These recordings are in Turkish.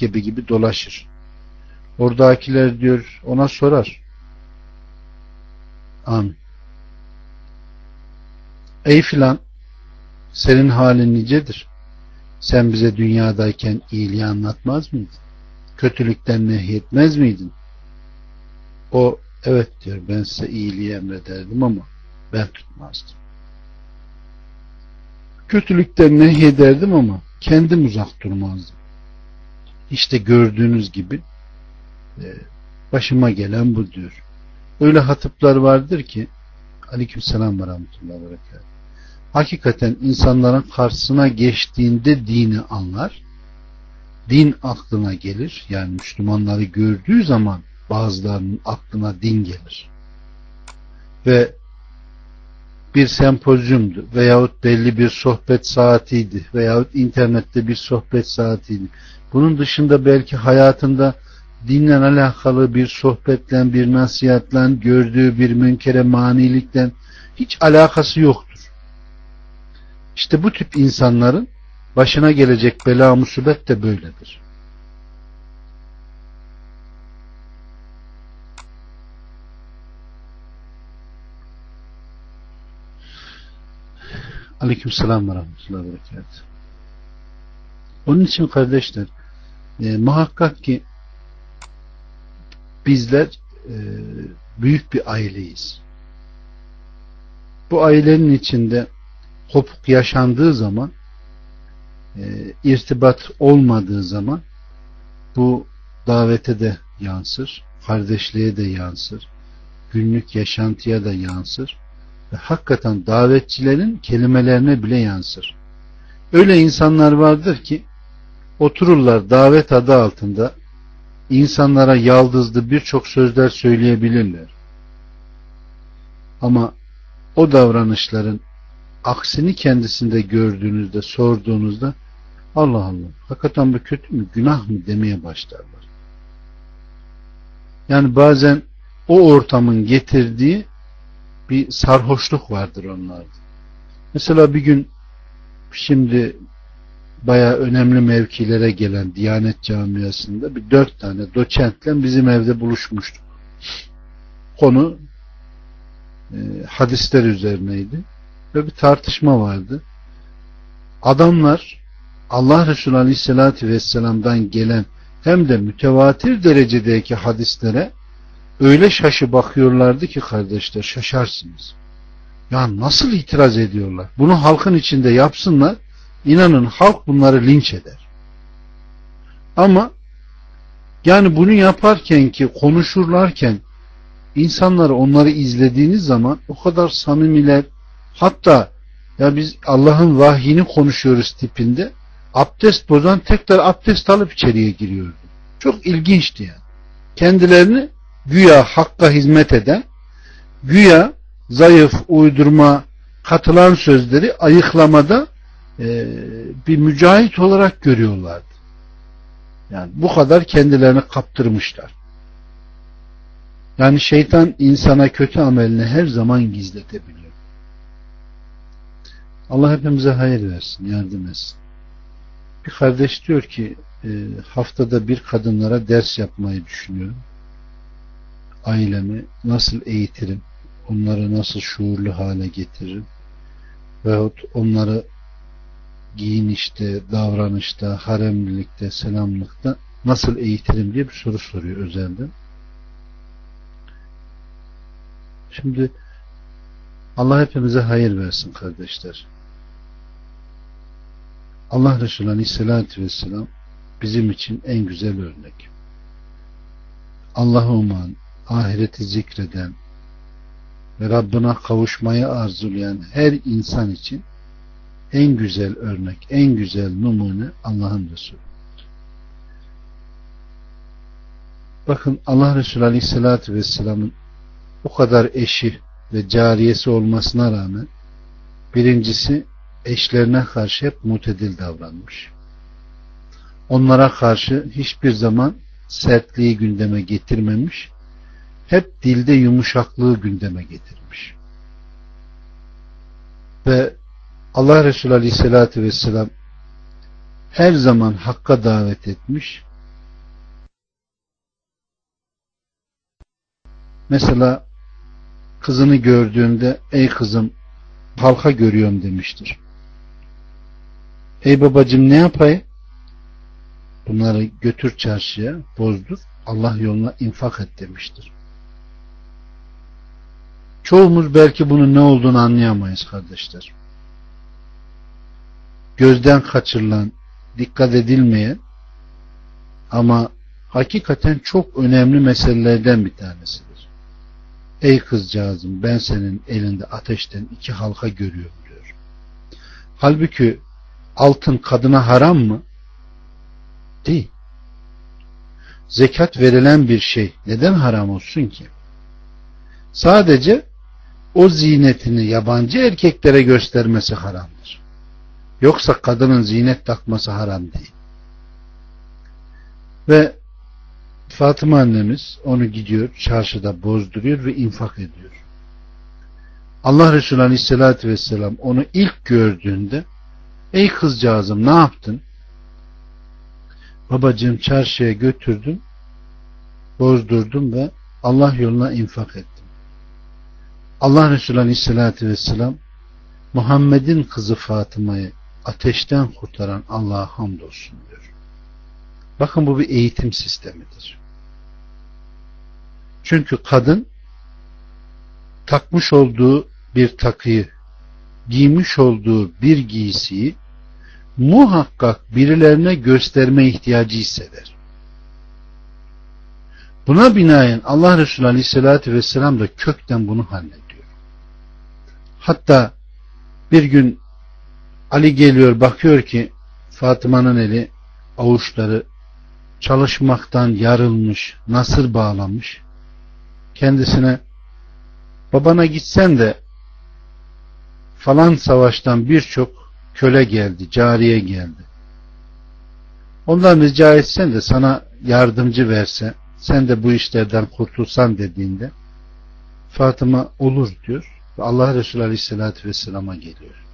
merkebi gibi dolaşır. Oradakiler diyor ona sorar. Amin. Ey filan, senin halin nicedir? Sen bize dünyadayken iyiliği anlatmaz mıydın? Kötülükten nehyetmez miydin? O evet diyor, ben size iyiliği emrederdim ama ben tutmazdım. Kötülükten nehyederdim ama kendim uzak durmazdım. İşte gördüğünüz gibi başıma gelen bu diyor. Öyle hatıplar vardır ki aleykümselam ve rahmetullahi ve berekatuhu. Hakikaten insanların karşısına geçtiğinde dini anlar. Din aklına gelir. Yani Müslümanları gördüğü zaman bazılarının aklına din gelir. Ve bir sempozyumdu veyahut belli bir sohbet saatiydi veyahut internette bir sohbet saatiydi. Bunun dışında belki hayatında dinle alakalı bir sohbetle, bir nasihatle, gördüğü bir münkere manilikten hiç alakası yoktur. İşte bu tip insanların başına gelecek bela musibet de böyledir. Aleykümselam ve rahmetullahi ve berekatuhu. Onun için kardeşler, muhakkak ki bizler büyük bir aileyiz. Bu ailenin içinde kopuk yaşandığı zaman, irtibat olmadığı zaman bu davete de yansır, kardeşliğe de yansır, günlük yaşantıya da yansır ve hakikaten davetçilerin kelimelerine bile yansır. Öyle insanlar vardır ki otururlar davet adı altında insanlara yaldızlı birçok sözler söyleyebilirler. Ama o davranışların aksini kendisinde gördüğünüzde, sorduğunuzda Allah Allah, hakikaten bu kötü mü, günah mı demeye başlarlar. Yani bazen o ortamın getirdiği bir sarhoşluk vardır onlarda. Mesela bir gün şimdi bayağı önemli mevkilere gelen Diyanet Camiası'nda bir 4 tane doçentle bizim evde buluşmuştuk. Konu hadisler üzerineydi ve bir tartışma vardı. Adamlar Allah Resulü Aleyhisselatü Vesselam'dan gelen hem de mütevatir derecedeki hadislere öyle şaşı bakıyorlardı ki kardeşler, şaşarsınız. Ya nasıl itiraz ediyorlar? Bunu halkın içinde yapsınlar, İnanın halk bunları linç eder. Ama yani bunu yaparken ki konuşurlarken insanları, onları izlediğiniz zaman o kadar samimiler, hatta ya biz Allah'ın vahyini konuşuyoruz tipinde abdest bozan tekrar abdest alıp içeriye giriyordu. Çok ilginçti yani. Kendilerini güya hakka hizmet eden, güya zayıf, uydurma, katılan sözleri ayıklamada bir mücahit olarak görüyorlardı. Yani bu kadar kendilerini kaptırmışlar. Yani şeytan insana kötü amelini her zaman gizletebiliyor. Allah hepimize hayır versin, yardım etsin. Bir kardeş diyor ki haftada bir kadınlara ders yapmayı düşünüyorum. Ailemi nasıl eğitirim? Onları nasıl şuurlu hale getiririm? Veyahut onları giyinişte, davranışta, haremlilikte, selamlıkta nasıl eğitirim diye bir soru soruyor özelden. Şimdi Allah hepimize hayır versin kardeşler. Allah Resulü Aleyhisselatü Vesselam bizim için en güzel örnek. Allah'ı uman, ahireti zikreden ve Rabbine kavuşmayı arzulayan her insan için en güzel örnek, en güzel numune Allah'ın Resulü. Bakın Allah Resulü Aleyhisselatü Vesselam'ın o kadar eşi ve cariyesi olmasına rağmen birincisi eşlerine karşı hep mutedil davranmış. Onlara karşı hiçbir zaman sertliği gündeme getirmemiş, hep dilde yumuşaklığı gündeme getirmiş. Ve Allah Resulü Aleyhisselatü Vesselam her zaman hakka davet etmiş, Mesela kızını gördüğünde ey kızım halka görüyorum demiştir. Ey babacığım ne yapayım? Bunları götür çarşıya, bozdur, Allah yoluna infak et demiştir. Çoğumuz belki bunun ne olduğunu anlayamayız kardeşler. Gözden kaçırılan, dikkat edilmeyen ama hakikaten çok önemli meselelerden bir tanesidir. Ey kızcağızım ben senin elinde ateşten 2 halka görüyorum diyor. Halbuki altın kadına haram mı? Değil. Zekat verilen bir şey neden haram olsun ki? Sadece o zinetini yabancı erkeklere göstermesi haramdır. Yoksa kadının zinet takması haram değil. Ve Fatıma annemiz onu gidiyor çarşıda bozduruyor ve infak ediyor. Allah Resulü Aleyhisselatü Vesselam onu ilk gördüğünde ey kızcağızım ne yaptın? Babacığım çarşıya götürdüm, bozdurdum ve Allah yoluna infak ettim. Allah Resulü Aleyhisselatü Vesselam Muhammed'in kızı Fatıma'yı ateşten kurtaran Allah'a hamdolsun diyor. Bakın bu bir eğitim sistemidir. Çünkü kadın takmış olduğu bir takıyı, giymiş olduğu bir giysiyi muhakkak birilerine gösterme ihtiyacı hisseder. Buna binaen Allah Resulü Aleyhisselatü Vesselam da kökten bunu hallediyor. Hatta bir gün Ali geliyor bakıyor ki Fatıma'nın eli avuçları çalışmaktan yarılmış, nasır bağlamış. Kendisine babana gitsen de falan savaştan birçok köle geldi, cariye geldi. Ondan rica etsen de sana yardımcı verse, sen de bu işlerden kurtulsan dediğinde Fatıma olur diyor ve Allah Resulü Aleyhisselatü Vesselam'a geliyor.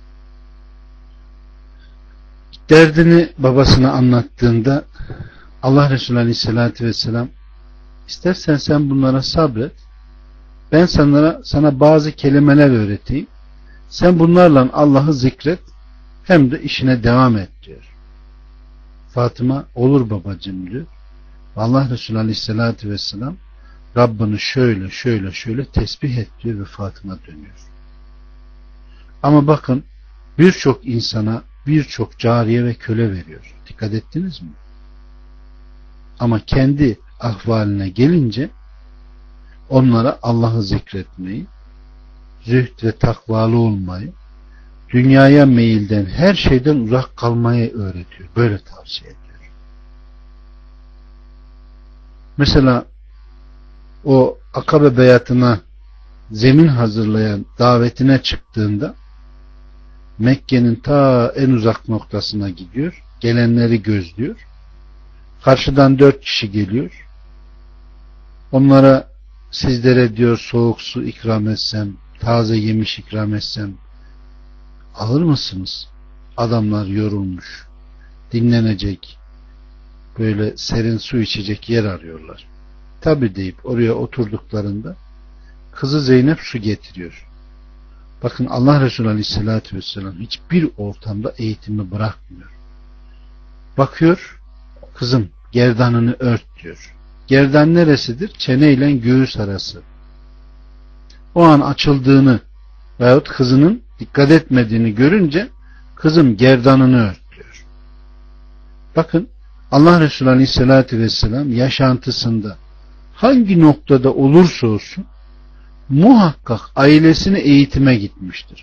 Derdini babasına anlattığında Allah Resulü Aleyhisselatü Vesselam istersen sen bunlara sabret, ben sana bazı kelimeler öğreteyim, sen bunlarla Allah'ı zikret hem de işine devam et diyor. Fatıma olur babacığım diyor. Allah Resulü Aleyhisselatü Vesselam Rabbini şöyle tesbih et diyor ve Fatıma dönüyor. Ama bakın birçok insana birçok cariye ve köle veriyor. Dikkat ettiniz mi? Ama kendi ahvaline gelince onlara Allah'ı zikretmeyi, zühd ve takvalı olmayı, dünyaya meyilden her şeyden uzak kalmayı öğretiyor. Böyle tavsiye ediyor. Mesela o Akabe beyatına zemin hazırlayan davetine çıktığında Mekke'nin ta en uzak noktasına gidiyor. Gelenleri gözlüyor. Karşıdan 4 kişi geliyor. Onlara sizlere diyor soğuk su ikram etsem, taze yemiş ikram etsem alır mısınız? Adamlar yorulmuş, dinlenecek, böyle serin su içecek yer arıyorlar. Tabi deyip oraya oturduklarında kızı Zeynep su getiriyor. Bakın Allah Resulü Aleyhisselatü Vesselam hiçbir ortamda eğitimi bırakmıyor. Bakıyor, kızım gerdanını ört diyor. Gerdan neresidir? Çene ile göğüs arası. O an açıldığını veyahut kızının dikkat etmediğini görünce kızım gerdanını ört diyor. Bakın Allah Resulü Aleyhisselatü Vesselam yaşantısında hangi noktada olursa olsun muhakkak ailesini eğitime gitmiştir.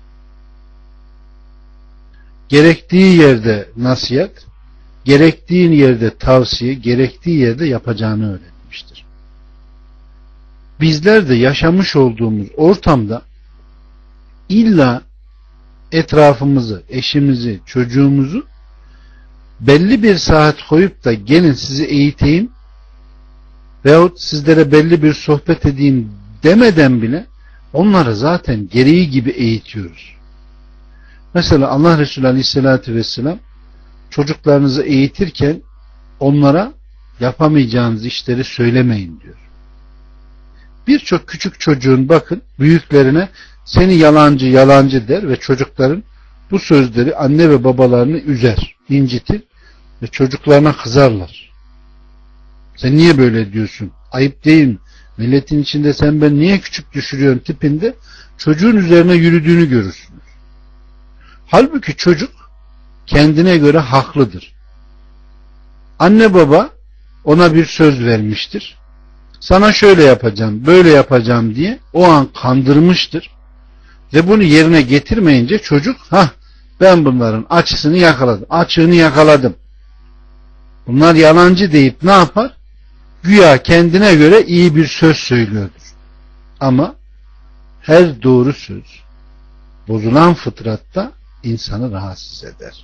Gerektiği yerde nasihat, gerektiği yerde tavsiye, gerektiği yerde yapacağını öğretmiştir. Bizler de yaşamış olduğumuz ortamda illa etrafımızı, eşimizi, çocuğumuzu belli bir saat koyup da gelin sizi eğiteyim veyahut sizlere belli bir sohbet edeyim demeden bile onları zaten gereği gibi eğitiyoruz. Mesela Allah Resulü Aleyhisselatü Vesselam çocuklarınızı eğitirken onlara yapamayacağınız işleri söylemeyin diyor. birçok küçük çocuğun bakın büyüklerine seni yalancı yalancı der ve çocukların bu sözleri anne ve babalarını üzer, incitir ve çocuklarına kızarlar. Sen niye böyle diyorsun? Ayıp değil mi? Milletin içinde sen ben niye küçük düşürüyorsun tipinde çocuğun üzerine yürüdüğünü görürsünüz. Halbuki çocuk kendine göre haklıdır. Anne baba ona bir söz vermiştir. Sana şöyle yapacağım, böyle yapacağım diye o an kandırmıştır. Ve bunu yerine getirmeyince çocuk ben bunların açığını yakaladım. Bunlar yalancı deyip ne yapar? Güya kendine göre iyi bir söz söylüyordur. Ama her doğru söz bozulan fıtratta insanı rahatsız eder.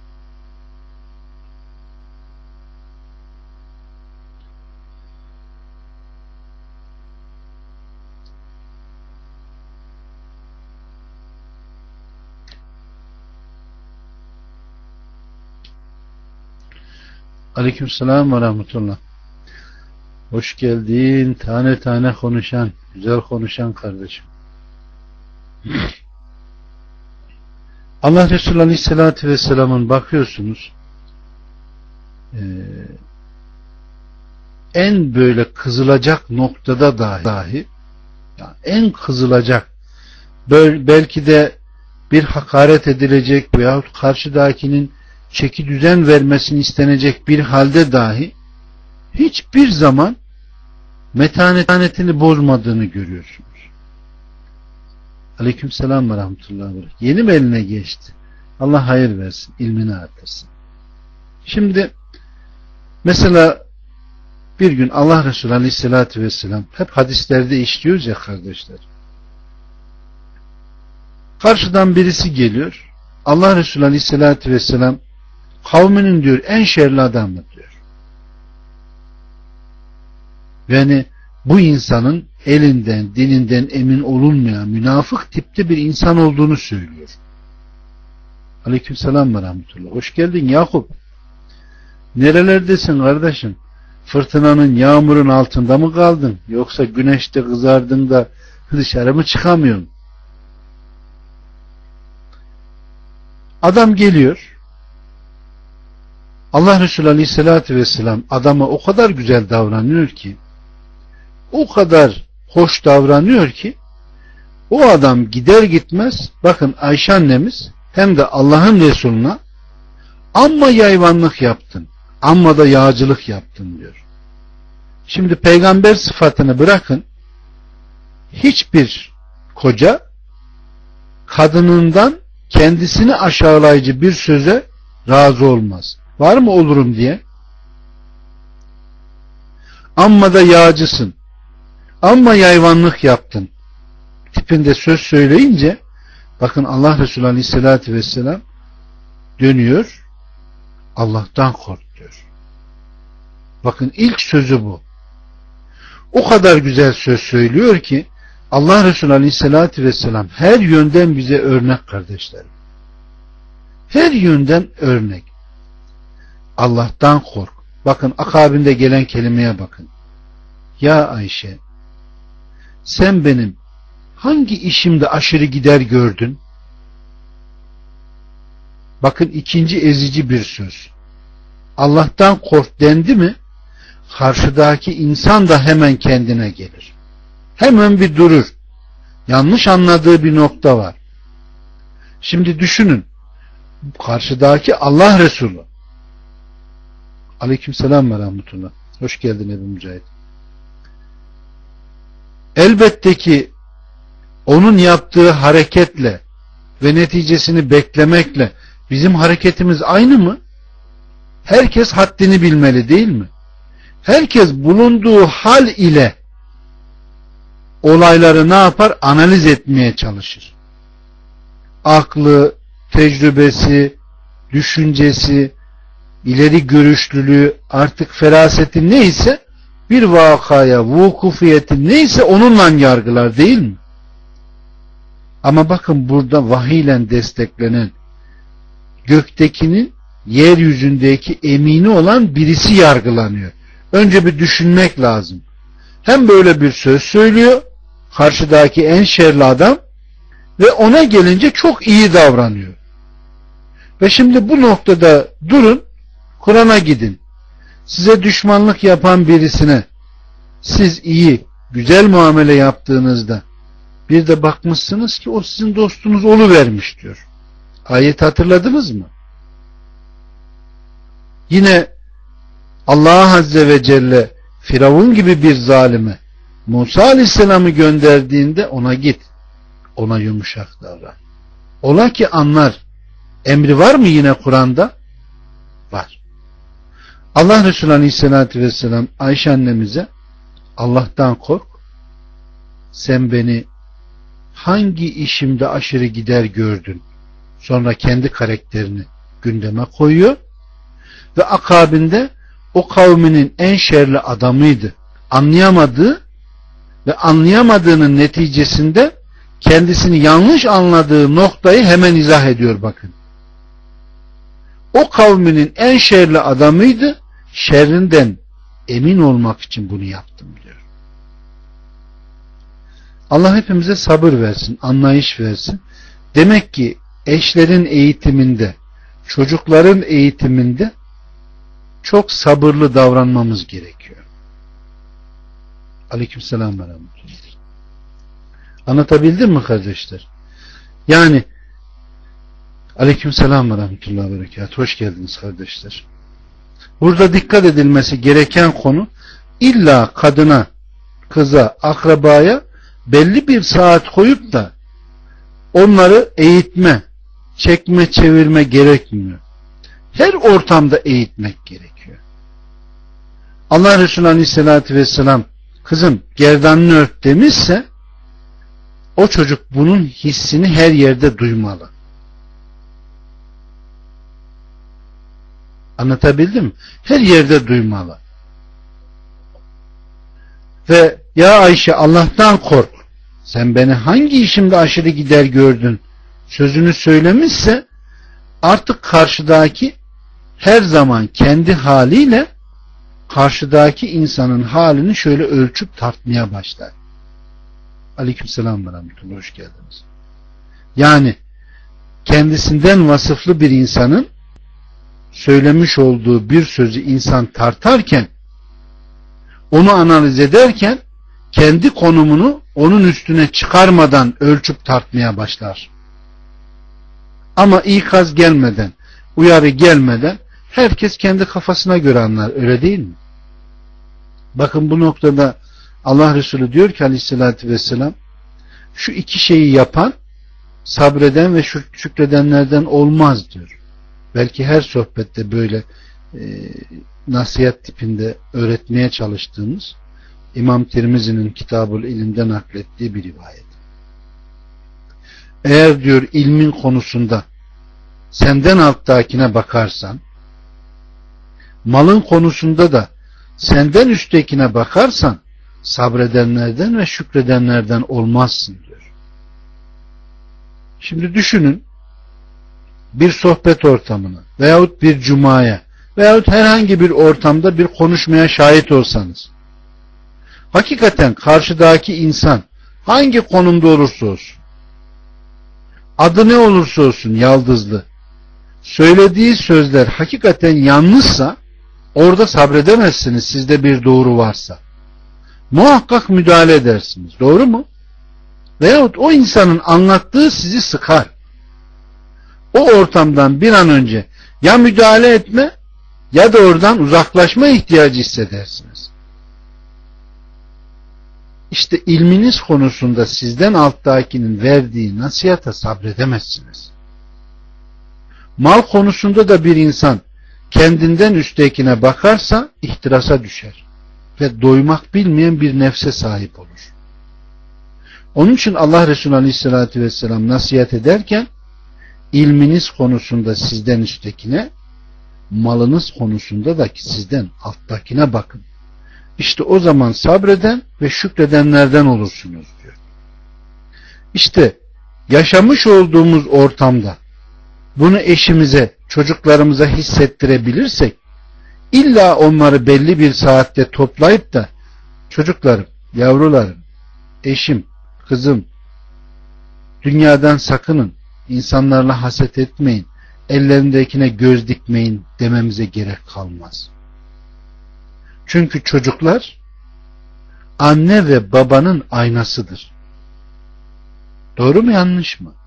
Aleykümselam ve rahmetullah. Hoş geldin. Tane tane konuşan, güzel konuşan kardeşim. Allah Resulü Aleyhisselatü Vesselam'ın bakıyorsunuz en böyle kızılacak noktada dahi yani en kızılacak belki de bir hakaret edilecek veyahut karşıdakinin çeki düzen vermesini istenecek bir halde dahi hiçbir zaman metanetini bozmadığını görüyorsunuz. Aleykümselam ve rahmetullahi ve berekatuhu. Yeni mi eline geçti? Allah hayır versin, ilmini artırsın. Şimdi mesela bir gün Allah Resulü Aleyhisselatü Vesselam hep hadislerde işliyoruz ya kardeşler. Karşıdan birisi geliyor. Allah Resulü Aleyhisselatü Vesselam kavminin diyor en şerli adamı diyor. Yani bu insanın elinden, dininden emin olunmayan münafık tipte bir insan olduğunu söylüyor. Aleykümselam ve rahmetullah. Hoş geldin Yakup. Nerelerdesin kardeşim? Fırtınanın, yağmurun altında mı kaldın? Yoksa güneşte kızardın da dışarı mı çıkamıyorsun? Adam geliyor. Allah Resulü Aleyhisselatü Vesselam adama o kadar güzel davranıyor ki, o kadar hoş davranıyor ki, o adam gider gitmez, bakın Ayşe annemiz hem de Allah'ın Resulüne amma yayvanlık yaptın, amma da yağcılık yaptın diyor. Şimdi peygamber sıfatını bırakın, hiçbir koca kadınından kendisini aşağılayıcı bir söze razı olmaz. Var mı olurum diye? Amma da yağcısın, amma yayvanlık yaptın tipinde söz söyleyince bakın Allah Resulü Aleyhisselatü Vesselam dönüyor, Allah'tan kork diyor. Bakın ilk sözü bu. O kadar güzel söz söylüyor ki Allah Resulü Aleyhisselatü Vesselam her yönden bize örnek kardeşlerim. Her yönden örnek. Allah'tan kork. Bakın akabinde gelen kelimeye bakın. Ya Ayşe, sen benim hangi işimde aşırı gider gördün? Bakın ikinci ezici bir söz. Allah'tan kork dendi mi, karşıdaki insan da hemen kendine gelir. Hemen bir durur. Yanlış anladığı bir nokta var. Şimdi düşünün. Karşıdaki Allah Resulü. Aleykümselam ve rahmetullah. Hoş geldin Ebu Mücahit. Elbette ki onun yaptığı hareketle ve neticesini beklemekle bizim hareketimiz aynı mı? Herkes haddini bilmeli değil mi? Herkes bulunduğu hal ile olayları ne yapar? Analiz etmeye çalışır. Aklı, tecrübesi, düşüncesi, ileri görüşlülüğü, artık feraseti neyse, bir vakaya vukufiyeti neyse onunla yargılar değil mi? Ama bakın burada vahiyle desteklenen göktekinin yeryüzündeki emini olan birisi yargılanıyor. Önce bir düşünmek lazım. hem böyle bir söz söylüyor, karşıdaki en şerli adam, ve ona gelince çok iyi davranıyor. Ve şimdi bu noktada durun, Kur'an'a gidin. Size düşmanlık yapan birisine siz iyi, güzel muamele yaptığınızda bir de bakmışsınız ki o sizin dostunuz oluvermiş diyor. Ayeti hatırladınız mı? Yine Allah Azze ve Celle Firavun gibi bir zalime Musa Aleyhisselam'ı gönderdiğinde ona git, ona yumuşak davran. Ola ki anlar. Emri var mı yine Kur'an'da? Var. Allah Resulü Aleyhisselatü Vesselam Ayşe annemize Allah'tan kork, sen beni hangi işimde aşırı gider gördün, sonra kendi karakterini gündeme koyuyor ve akabinde o kavminin en şerli adamıydı. Anlayamadığı ve anlayamadığının neticesinde kendisini yanlış anladığı noktayı hemen izah ediyor bakın. O kavminin en şerli adamıydı, şerrinden emin olmak için bunu yaptım diyor. Allah hepimize sabır versin, anlayış versin. Demek ki eşlerin eğitiminde, çocukların eğitiminde çok sabırlı davranmamız gerekiyor. Aleykümselam ve rahmetullah. Anlatabildim mi kardeşler? Yani aleykümselam ve rahmetullah ve berekatuhu. Hoş geldiniz kardeşler. Burada dikkat edilmesi gereken konu, illa kadına, kıza, akrabaya belli bir saat koyup da onları eğitme, çekme, çevirme gerekmiyor. Her ortamda eğitmek gerekiyor. Allah Resulü Aleyhisselatü Vesselam kızım gerdanını ört demişse o çocuk bunun hissini her yerde duymalı. Anlatabildim mi? Her yerde duymalı. Ve ya Ayşe Allah'tan kork, sen beni hangi işimde aşırı gider gördün sözünü söylemişse artık karşıdaki her zaman kendi haliyle karşıdaki insanın halini şöyle ölçüp tartmaya başlar. Aleykümselam ve rahmetullah, hoş geldiniz. Yani kendisinden vasıflı bir insanın söylemiş olduğu bir sözü insan tartarken, onu analiz ederken kendi konumunu onun üstüne çıkarmadan ölçüp tartmaya başlar. Ama ikaz gelmeden, uyarı gelmeden herkes kendi kafasına göre anlar, öyle değil mi? Bakın bu noktada Allah Resulü diyor ki aleyhissalatü vesselam, şu iki şeyi yapan sabreden ve şükredenlerden olmaz diyor. Belki her sohbette böyle nasihat tipinde öğretmeye çalıştığımız İmam Tirmizi'nin Kitab-ül İlim'de naklettiği bir rivayet. Eğer diyor ilmin konusunda senden alttakine bakarsan, malın konusunda da senden üsttekine bakarsan sabredenlerden ve şükredenlerden olmazsın diyor. Şimdi düşünün, bir sohbet ortamına veyahut bir cumaya veyahut herhangi bir ortamda bir konuşmaya şahit olsanız, hakikaten karşıdaki insan hangi konumda olursa olsun, adı ne olursa olsun yaldızlı, söylediği sözler hakikaten yanlışsa orada sabredemezsiniz sizde bir doğru varsa. Muhakkak müdahale edersiniz. Doğru mu? Veyahut o insanın anlattığı sizi sıkar. O ortamdan bir an önce ya müdahale etme ya da oradan uzaklaşma ihtiyacı hissedersiniz. İşte ilminiz konusunda sizden alttakinin verdiği nasihata sabredemezsiniz. Mal konusunda da bir insan kendinden üsttekine bakarsa ihtirasa düşer ve doymak bilmeyen bir nefse sahip olur. Onun için Allah Resulü Aleyhisselatü Vesselam nasihat ederken ilminiz konusunda sizden üsttekine, malınız konusunda da sizden alttakine bakın. İşte o zaman sabreden ve şükredenlerden olursunuz diyor. İşte yaşamış olduğumuz ortamda bunu eşimize, çocuklarımıza hissettirebilirsek, illa onları belli bir saatte toplayıp da çocuklarım yavrularım, eşim, kızım, dünyadan sakının, insanlarla haset etmeyin, ellerindekine göz dikmeyin dememize gerek kalmaz. Çünkü çocuklar anne ve babanın aynasıdır. Doğru mu, yanlış mı?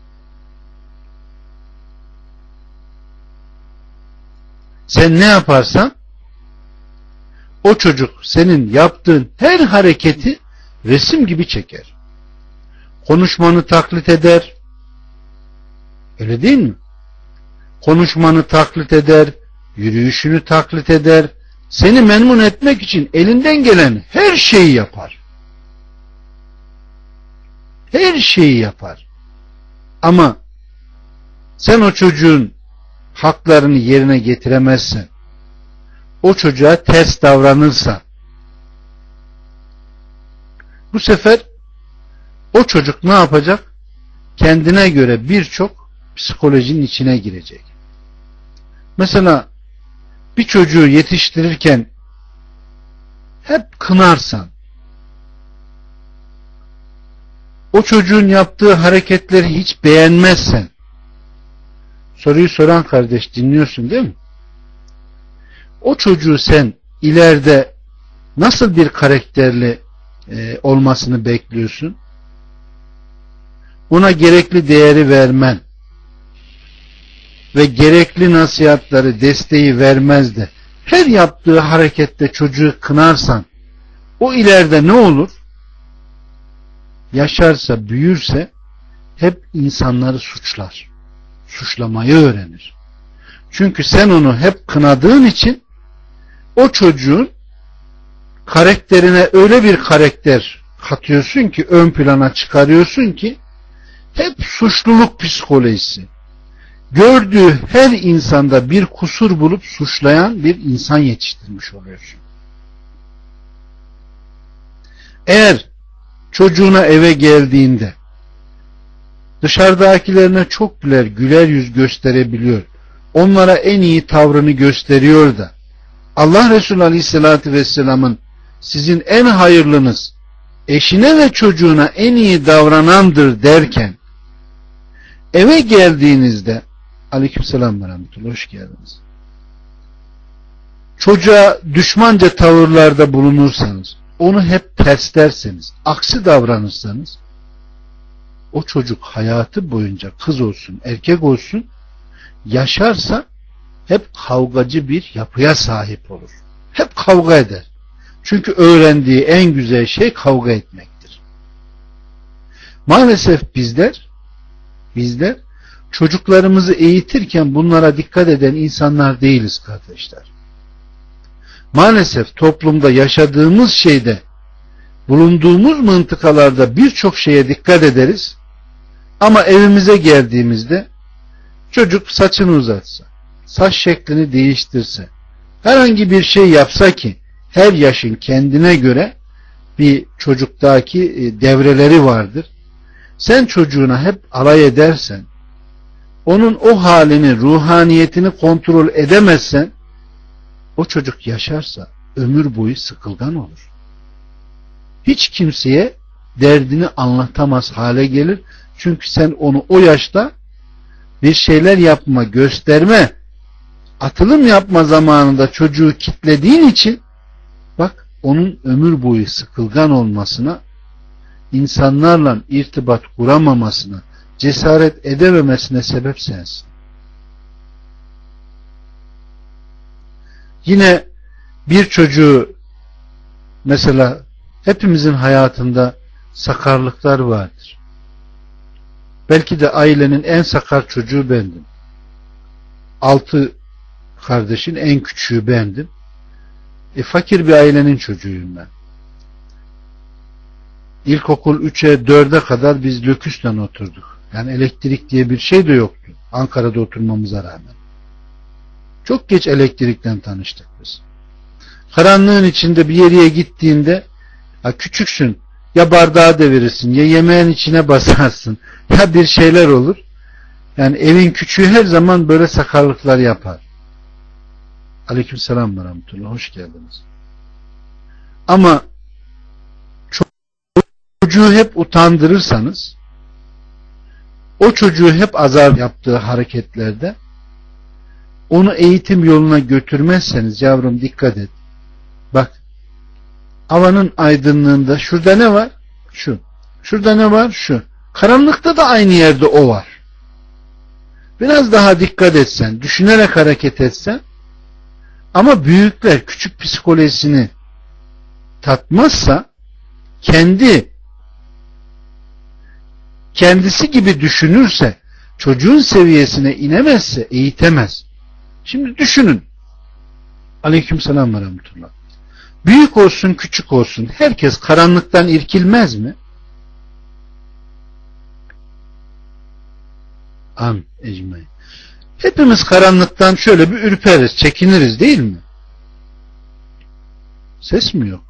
Sen ne yaparsan o çocuk senin yaptığın her hareketi resim gibi çeker. Konuşmanı taklit eder. Öyle değil mi? Konuşmanı taklit eder, yürüyüşünü taklit eder. Seni memnun etmek için elinden gelen her şeyi yapar. Her şeyi yapar. Ama sen o çocuğun haklarını yerine getiremezsen, o çocuğa ters davranırsa, bu sefer o çocuk ne yapacak? Kendine göre birçok psikolojinin içine girecek. Mesela bir çocuğu yetiştirirken hep kınarsan, o çocuğun yaptığı hareketleri hiç beğenmezsen, soruyu soran kardeş, dinliyorsun değil mi? O çocuğu sen ileride nasıl bir karakterli olmasını bekliyorsun? Ona gerekli değeri vermen ve gerekli nasihatları, desteği vermez de her yaptığı harekette çocuğu kınarsan, o ileride ne olur? Yaşarsa, büyürse hep insanları suçlar. Suçlamayı öğrenir. Çünkü sen onu hep kınadığın için o çocuğun karakterine öyle bir karakter katıyorsun ki, ön plana çıkarıyorsun ki hep suçluluk psikolojisi. Gördüğü her insanda bir kusur bulup suçlayan bir insan yetiştirmiş oluyorsun. Eğer çocuğuna eve geldiğinde dışarıdakilerine çok güler yüz gösterebiliyor, onlara en iyi tavrını gösteriyor da Allah Resulü Aleyhisselatü Vesselam'ın sizin en hayırlınız eşine ve çocuğuna en iyi davranandır derken, eve geldiğinizde Aleykümselam ve Rahmetullah, hoş geldiniz, çocuğa düşmanca tavırlarda bulunursanız, onu hep terslerseniz, aksi davranırsanız, o çocuk hayatı boyunca kız olsun erkek olsun yaşarsa hep kavgacı bir yapıya sahip olur. Hep kavga eder. Çünkü öğrendiği en güzel şey kavga etmektir. Maalesef bizler çocuklarımızı eğitirken bunlara dikkat eden insanlar değiliz kardeşler. Maalesef toplumda yaşadığımız şeyde, bulunduğumuz mıntıkalarda birçok şeye dikkat ederiz. Ama evimize geldiğimizde çocuk saçını uzatsa, saç şeklini değiştirse, herhangi bir şey yapsa ki, her yaşın kendine göre bir çocuktaki devreleri vardır. Sen çocuğuna hep alay edersen, onun o halini, ruhaniyetini kontrol edemezsen, o çocuk yaşarsa ömür boyu sıkılgan olur. Hiç kimseye derdini anlatamaz hale gelir. Çünkü sen onu o yaşta bir şeyler yapma, gösterme, atılım yapma zamanında çocuğu kitlediğin için, bak, onun ömür boyu sıkılgan olmasına, insanlarla irtibat kuramamasına, cesaret edememesine sebep sensin. Yine bir çocuğu, mesela hepimizin hayatında sakarlıklar vardır. Belki de ailenin en sakar çocuğu bendim. 6 kardeşin en küçüğü bendim. Fakir bir ailenin çocuğuyum ben. İlkokul 3'e 4'e kadar biz löküsle oturduk. Yani elektrik diye bir şey de yoktu. Ankara'da oturmamıza rağmen. Çok geç elektrikten tanıştık biz. Karanlığın içinde bir yere gittiğinde, ya küçüksün, ya bardağı devirirsin, ya yemeğin içine basarsın, ya bir şeyler olur. Yani evin küçüğü her zaman böyle sakarlıklar yapar. Aleykümselam ve Rahmetullah, hoş geldiniz. Ama çocuğu hep utandırırsanız, o çocuğu hep azar yaptığı hareketlerde onu eğitim yoluna götürmezseniz, yavrum dikkat et. Bak, havanın aydınlığında şurada ne var? Şu. Şurada ne var? Şu. Karanlıkta da aynı yerde o var. Biraz daha dikkat etsen, düşünerek hareket etsen, ama büyükler küçük psikolojisini tatmazsa, kendisi gibi düşünürse, çocuğun seviyesine inemezse eğitemez. Şimdi düşünün. Aleykümselam ve rahmetullah. Büyük olsun küçük olsun herkes karanlıktan irkilmez mi? Amin ecmaîn. Hepimiz karanlıktan şöyle bir ürperiz, çekiniriz değil mi? Ses mi yok?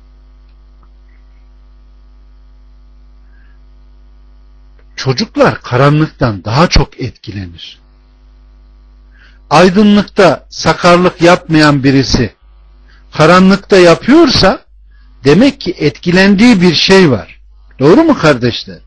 Çocuklar karanlıktan daha çok etkilenir. Aydınlıkta sakarlık yapmayan birisi karanlıkta yapıyorsa demek ki etkilendiği bir şey var. Doğru mu kardeşler?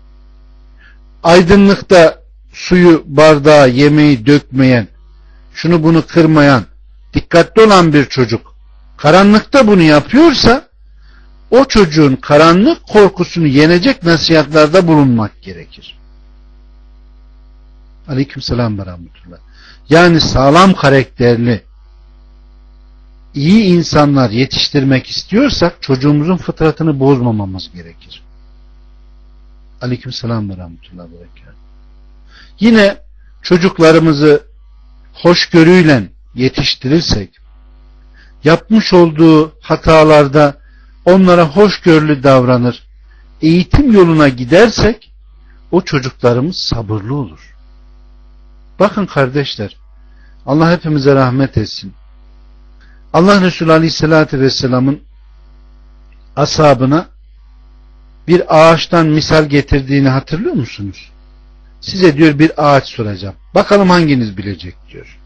Aydınlıkta suyu, bardağa, yemeği dökmeyen, şunu bunu kırmayan, dikkatli olan bir çocuk karanlıkta bunu yapıyorsa, o çocuğun karanlık korkusunu yenecek nasihatlarda bulunmak gerekir. Aleykümselam ve rahmetullah. Yani sağlam karakterli, iyi insanlar yetiştirmek istiyorsak çocuğumuzun fıtratını bozmamamız gerekir. Aleykümselam ve rahmetullah ve berekatuhu. Yine çocuklarımızı hoşgörüyle yetiştirirsek, yapmış olduğu hatalarda onlara hoşgörülü davranır, eğitim yoluna gidersek, o çocuklarımız sabırlı olur. Bakın kardeşler, Allah hepimize rahmet etsin. Allah Resulü Aleyhisselatü Vesselam'ın ashabına bir ağaçtan misal getirdiğini hatırlıyor musunuz? Size diyor bir ağaç soracağım. Bakalım hanginiz bilecek diyor.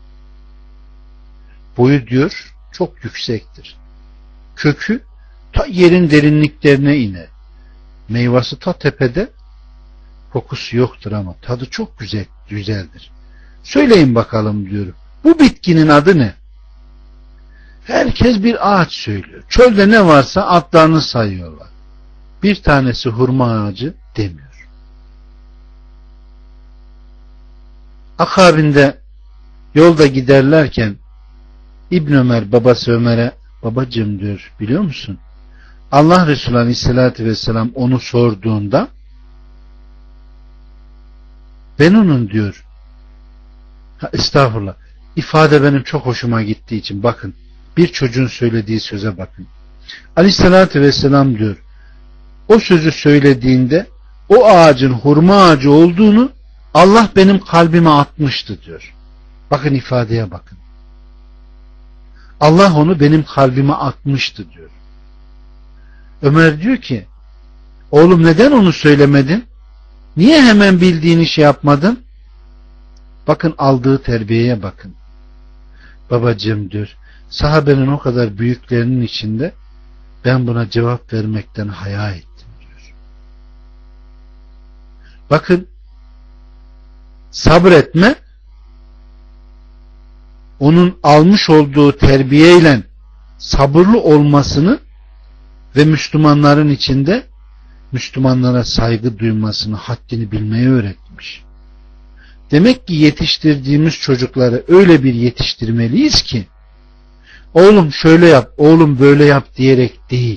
Boyu diyor çok yüksektir. Kökü ta yerin derinliklerine iner. Meyvesi ta tepede. Kokusu yoktur ama tadı çok güzeldir. Söyleyin bakalım diyor. Bu bitkinin adı ne? Herkes bir ağaç söylüyor. Çölde ne varsa adlarını sayıyorlar. Bir tanesi hurma ağacı demiyor. Akabinde yolda giderlerken İbn Ömer babası Ömer'e, babacığım diyor, biliyor musun? Allah Resulü Aleyhisselatü Vesselam onu sorduğunda, ben onun diyor, estağfurullah, ifade benim çok hoşuma gittiği için bakın, bir çocuğun söylediği söze bakın. Aleyhisselatü Vesselam diyor, o sözü söylediğinde o ağacın hurma ağacı olduğunu Allah benim kalbime atmıştı diyor. Bakın ifadeye bakın. Allah onu benim kalbime atmıştı diyor. Ömer diyor ki, oğlum neden onu söylemedin? Niye hemen bildiğini şey yapmadın? Bakın aldığı terbiyeye bakın. Babacığım diyor, sahabenin o kadar büyüklerinin içinde ben buna cevap vermekten haya ettim diyor. Bakın, sabretme, onun almış olduğu terbiyeyle sabırlı olmasını ve Müslümanların içinde Müslümanlara saygı duymasını, haddini bilmeyi öğretmiş. Demek ki yetiştirdiğimiz çocukları öyle bir yetiştirmeliyiz ki, oğlum şöyle yap, oğlum böyle yap diyerek değil,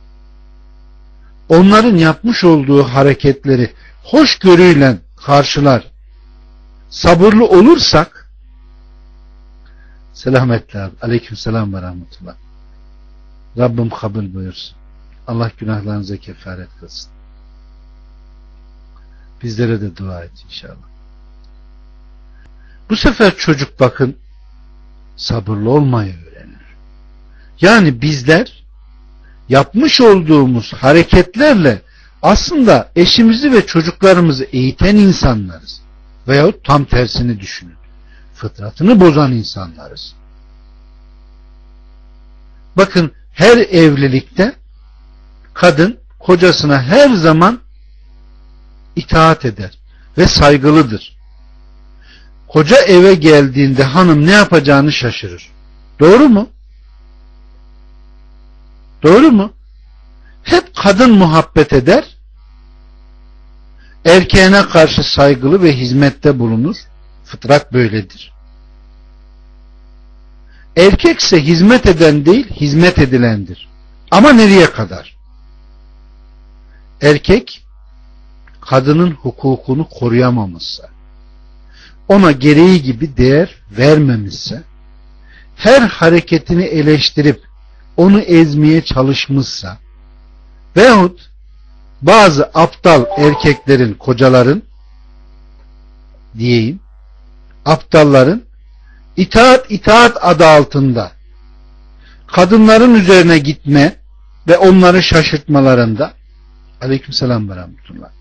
onların yapmış olduğu hareketleri hoşgörüyle karşılar, sabırlı olursak, selametle abi, aleykümselam ve rahmetullah, Rabbim kabul buyursun. Allah günahlarınıza kefaret kılsın. Bizlere de dua et inşallah. Bu sefer çocuk bakın sabırlı olmayı öğrenir. Yani bizler yapmış olduğumuz hareketlerle aslında eşimizi ve çocuklarımızı eğiten insanlarız. Veyahut tam tersini düşünün. Fıtratını bozan insanlarız. Bakın her evlilikte kadın kocasına her zaman itaat eder ve saygılıdır. Koca eve geldiğinde hanım ne yapacağını şaşırır. Doğru mu? Doğru mu? Hep kadın muhabbet eder, erkeğine karşı saygılı ve hizmette bulunur. Fıtrat böyledir. Erkekse hizmet eden değil, hizmet edilendir. Ama nereye kadar? Erkek kadının hukukunu koruyamamışsa, ona gereği gibi değer vermemişse, her hareketini eleştirip onu ezmeye çalışmışsa veyahut bazı aptal erkeklerin, kocaların diyeyim, aptalların itaat adı altında kadınların üzerine gitme ve onları şaşırtmalarında, aleykümselam ve rahmetullah,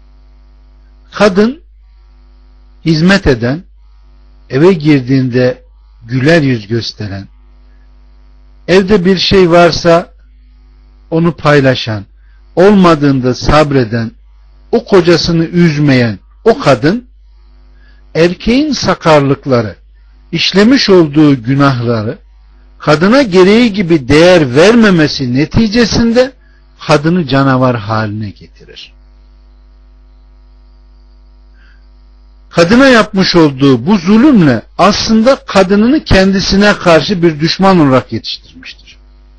kadın hizmet eden, eve girdiğinde güler yüz gösteren, evde bir şey varsa onu paylaşan, olmadığında sabreden, o kocasını üzmeyen o kadın, erkeğin sakarlıkları, işlemiş olduğu günahları kadına gereği gibi değer vermemesi neticesinde kadını canavar haline getirir. Kadına yapmış olduğu bu zulümle aslında kadınını kendisine karşı bir düşman olarak yetiştirmiştir.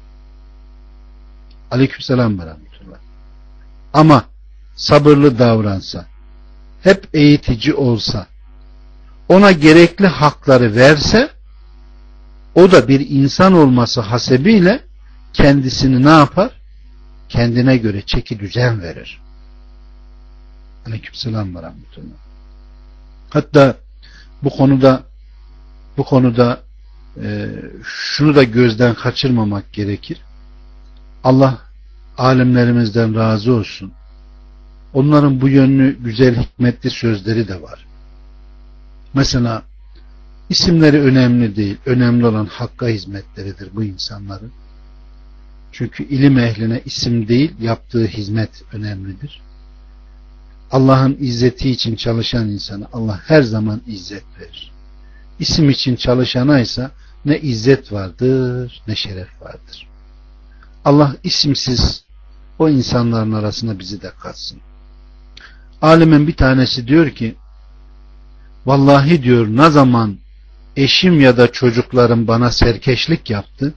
Aleykümselam ve rahmetullah. Ama sabırlı davransa, hep eğitici olsa, ona gerekli hakları verse, o da bir insan olması hasebiyle kendisini ne yapar? Kendine göre çeki düzen verir. Aleykümselam ve rahmetullah. Hatta bu konuda şunu da gözden kaçırmamak gerekir. Allah alimlerimizden razı olsun. Onların bu yönlü güzel hikmetli sözleri de var. Mesela isimleri önemli değil. Önemli olan hakka hizmetleridir bu insanların. Çünkü ilim ehline isim değil, yaptığı hizmet önemlidir. Allah'ın izzeti için çalışan insana Allah her zaman izzet verir. İsim için çalışana ise ne izzet vardır ne şeref vardır. Allah isimsiz o insanların arasına bizi de katsın. Alimin bir tanesi diyor ki, vallahi diyor, ne zaman eşim ya da çocuklarım bana serkeşlik yaptı,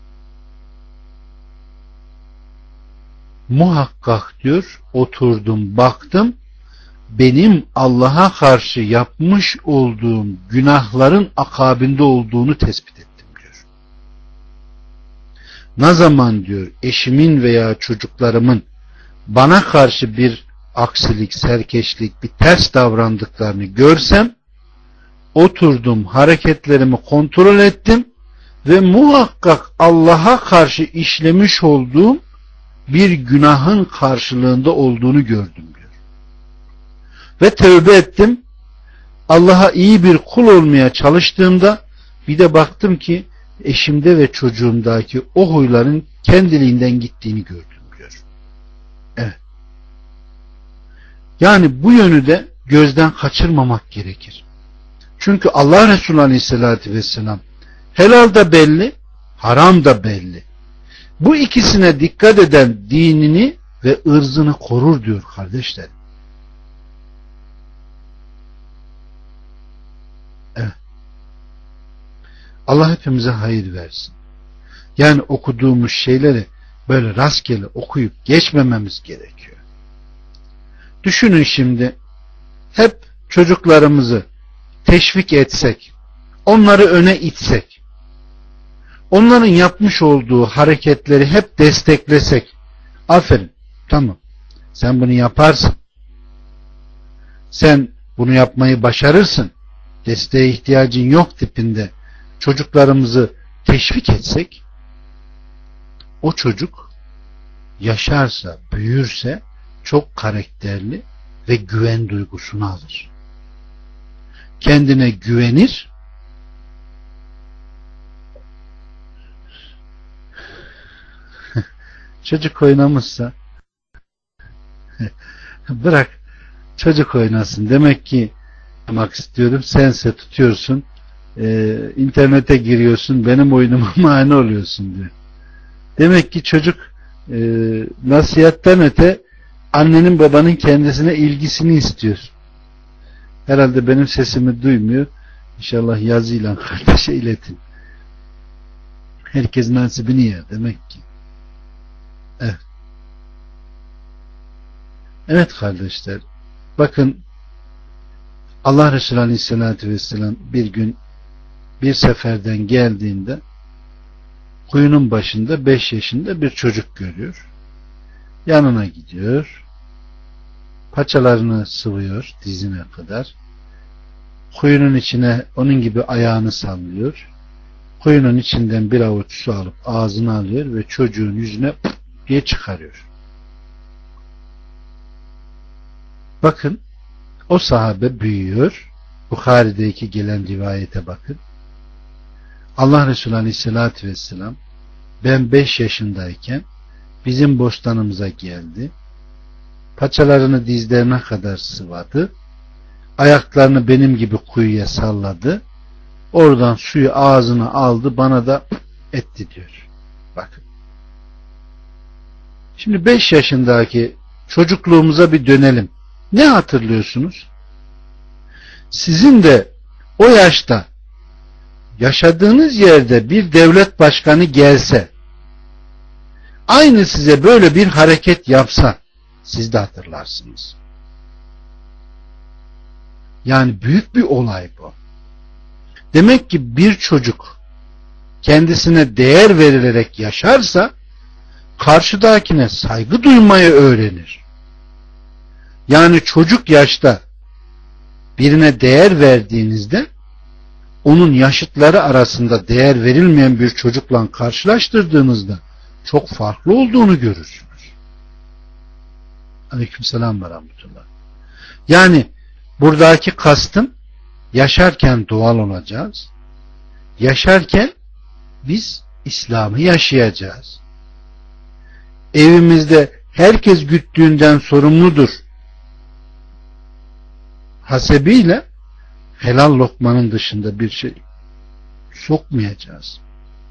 muhakkak diyor oturdum baktım, benim Allah'a karşı yapmış olduğum günahların akabinde olduğunu tespit ettim diyor. Ne zaman diyor eşimin veya çocuklarımın bana karşı bir aksilik, serkeşlik, bir ters davrandıklarını görsem, oturdum hareketlerimi kontrol ettim ve muhakkak Allah'a karşı işlemiş olduğum bir günahın karşılığında olduğunu gördüm diyor. Ve tövbe ettim. Allah'a iyi bir kul olmaya çalıştığımda bir de baktım ki eşimde ve çocuğumdaki o huyların kendiliğinden gittiğini gördüm diyor. Evet. Yani bu yönü de gözden kaçırmamak gerekir. Çünkü Allah Resulü Aleyhisselatü Vesselam helal da belli, haram da belli. Bu ikisine dikkat eden dinini ve ırzını korur diyor kardeşlerim. Evet. Allah hepimize hayır versin. Yani okuduğumuz şeyleri böyle rastgele okuyup geçmememiz gerekiyor. Düşünün şimdi, hep çocuklarımızı teşvik etsek, onları öne itsek, onların yapmış olduğu hareketleri hep desteklesek, aferin, tamam, sen bunu yaparsın, sen bunu yapmayı başarırsın, desteğe ihtiyacın yok tipinde çocuklarımızı teşvik etsek, o çocuk yaşarsa, büyürse çok karakterli ve güven duygusunu alır. Kendine güvenir, çocuk oynamışsa Bırak çocuk oynasın. Demek ki yapmak istiyorum. Sense tutuyorsun. İnternete giriyorsun. Benim oyunuma mani oluyorsun diyor. Demek ki çocuk nasihattan öte annenin babanın kendisine ilgisini istiyor. Herhalde benim sesimi duymuyor. İnşallah yazıyla kardeşe iletin. Herkes nasibini yer demek ki. Evet. Evet kardeşler. Bakın Allah Resulü Aleyhisselatü Vesselam bir gün bir seferden geldiğinde kuyunun başında 5 yaşında bir çocuk görüyor. Yanına gidiyor. Paçalarını sıvıyor dizine kadar. Kuyunun içine onun gibi ayağını sallıyor. Kuyunun içinden bir avuç su alıp ağzına alıyor ve çocuğun yüzüne diye çıkarıyor. Bakın o sahabe büyüyor. Bukhari'deki gelen rivayete bakın. Allah Resulü Aleyhisselatü Vesselam ben 5 yaşındayken bizim bostanımıza geldi. Paçalarını dizlerine kadar sıvadı. Ayaklarını benim gibi kuyuya salladı. Oradan suyu ağzına aldı, bana da etti diyor. Bakın. Şimdi 5 yaşındaki çocukluğumuza bir dönelim. Ne hatırlıyorsunuz? Sizin de o yaşta yaşadığınız yerde bir devlet başkanı gelse, aynı size böyle bir hareket yapsa, siz de hatırlarsınız. Yani büyük bir olay bu. Demek ki bir çocuk kendisine değer verilerek yaşarsa, karşıdakine saygı duymayı öğrenir. Yani çocuk yaşta birine değer verdiğinizde, onun yaşıtları arasında değer verilmeyen bir çocukla karşılaştırdığınızda çok farklı olduğunu görürsünüz. Aleykümselam ve rahmetullah. Yani buradaki kastım, yaşarken doğal olacağız. Yaşarken biz İslam'ı yaşayacağız. Evimizde herkes güttüğünden sorumludur hasebiyle helal lokmanın dışında bir şey sokmayacağız.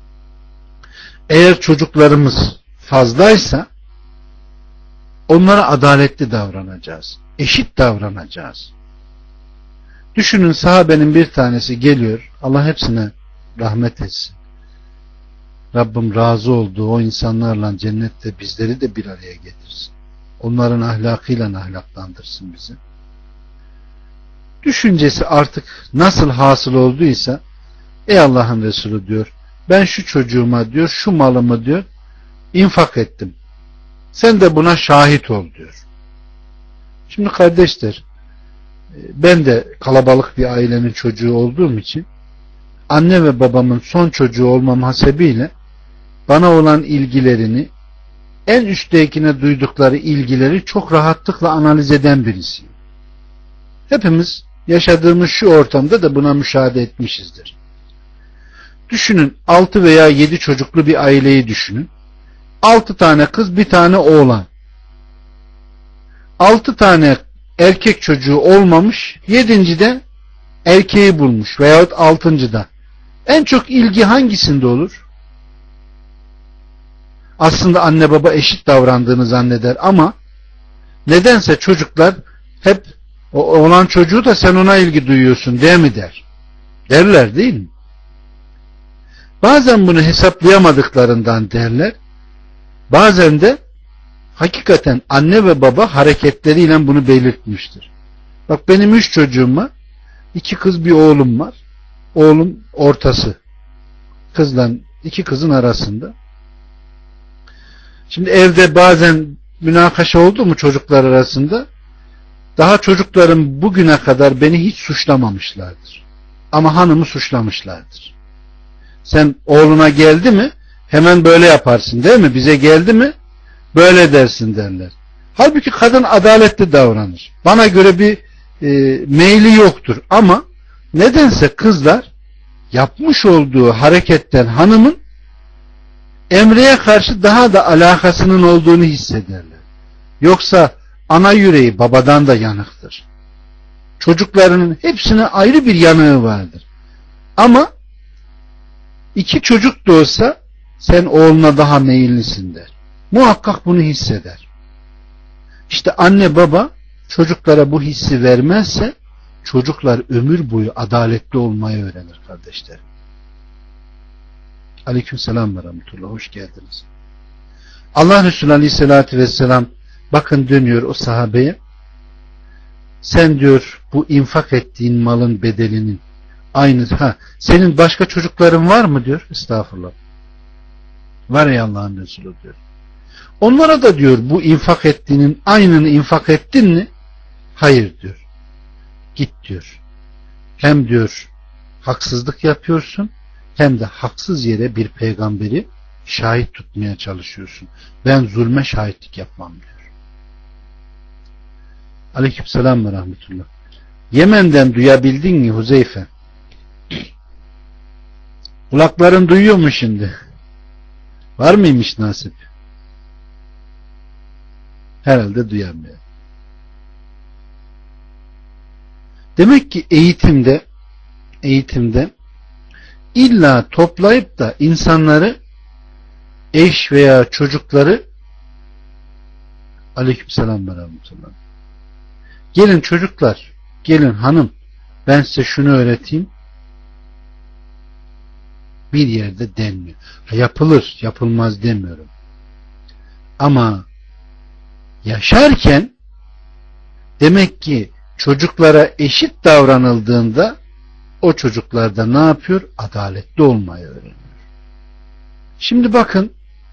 Eğer çocuklarımız fazlaysa onlara adaletli davranacağız. Eşit davranacağız. Düşünün, sahabenin bir tanesi geliyor. Allah hepsine rahmet etsin. Rabbim razı olduğu o insanlarla cennette bizleri de bir araya getirsin. Onların ahlakıyla ahlaklandırsın bizi. Düşüncesi artık nasıl hasıl olduysa, ey Allah'ın Resulü diyor, ben şu çocuğuma diyor, şu malımı diyor, infak ettim. Sen de buna şahit ol diyor. Şimdi kardeşler, ben de kalabalık bir ailenin çocuğu olduğum için, anne ve babamın son çocuğu olmam hasebiyle bana olan ilgilerini, en üsttekine duydukları ilgileri çok rahatlıkla analiz eden birisiyim. Hepimiz yaşadığımız şu ortamda da buna müşahede etmişizdir. Düşünün, 6 veya 7 çocuklu bir aileyi düşünün. 6 tane kız, bir tane oğlan. 6 tane erkek çocuğu olmamış, 7. de erkeği bulmuş veyahut 6. da. En çok ilgi hangisinde olur? Aslında anne baba eşit davrandığını zanneder ama nedense çocuklar hep o olan çocuğu da sen ona ilgi duyuyorsun değil mi der. Derler değil mi? Bazen bunu hesaplayamadıklarından derler. Bazen de hakikaten anne ve baba hareketleriyle bunu belirtmiştir. Bak, benim 3 çocuğum var. 2 kız bir oğlum var. Oğlum ortası. Kızla 2 kızın arasında. Şimdi evde bazen münakaşa oldu mu çocuklar arasında? Daha çocuklarım bugüne kadar beni hiç suçlamamışlardır. Ama hanımı suçlamışlardır. Sen oğluna geldi mi hemen böyle yaparsın değil mi? Bize geldi mi böyle dersin derler. Halbuki kadın adaletli davranır. Bana göre bir meyli yoktur ama nedense kızlar yapmış olduğu hareketten hanımın emreye karşı daha da alakasının olduğunu hissederler. Yoksa ana yüreği babadan da yanıktır. Çocuklarının hepsine ayrı bir yanığı vardır. Ama 2 çocuk da olsa sen oğluna daha meyillisin der. Muhakkak bunu hisseder. İşte anne baba çocuklara bu hissi vermezse çocuklar ömür boyu adaletli olmayı öğrenir kardeşlerim. Aleykümselam ve rahmetullah. Hoş geldiniz. Allah Resulü Aleyhisselatü Vesselam bakın dönüyor o sahabeye. Sen diyor bu infak ettiğin malın bedelinin aynı. Senin başka çocukların var mı diyor. Estağfurullah. Var ey Allah'ın Resulü diyor. Onlara da diyor bu infak ettiğinin aynını infak ettin mi? Hayır diyor. Git diyor. Hem diyor haksızlık yapıyorsun hem de haksız yere bir peygamberi şahit tutmaya çalışıyorsun. Ben zulme şahitlik yapmam diyor. Aleykümselam ve rahmetullah. Yemen'den duyabildin mi Huzeyfe? Kulakların duyuyor mu şimdi? Var mıymış nasip? Herhalde duyamıyor. Demek ki eğitimde illa toplayıp da insanları, eş veya çocukları, aleykümselam ve rahmetullah. Gelin çocuklar, gelin hanım, ben size şunu öğreteyim. Bir yerde denmiyor. Yapılır, yapılmaz demiyorum. Ama yaşarken demek ki çocuklara eşit davranıldığında o çocuklar da ne yapıyor? Adaletli olmayı öğreniyor. Şimdi bakın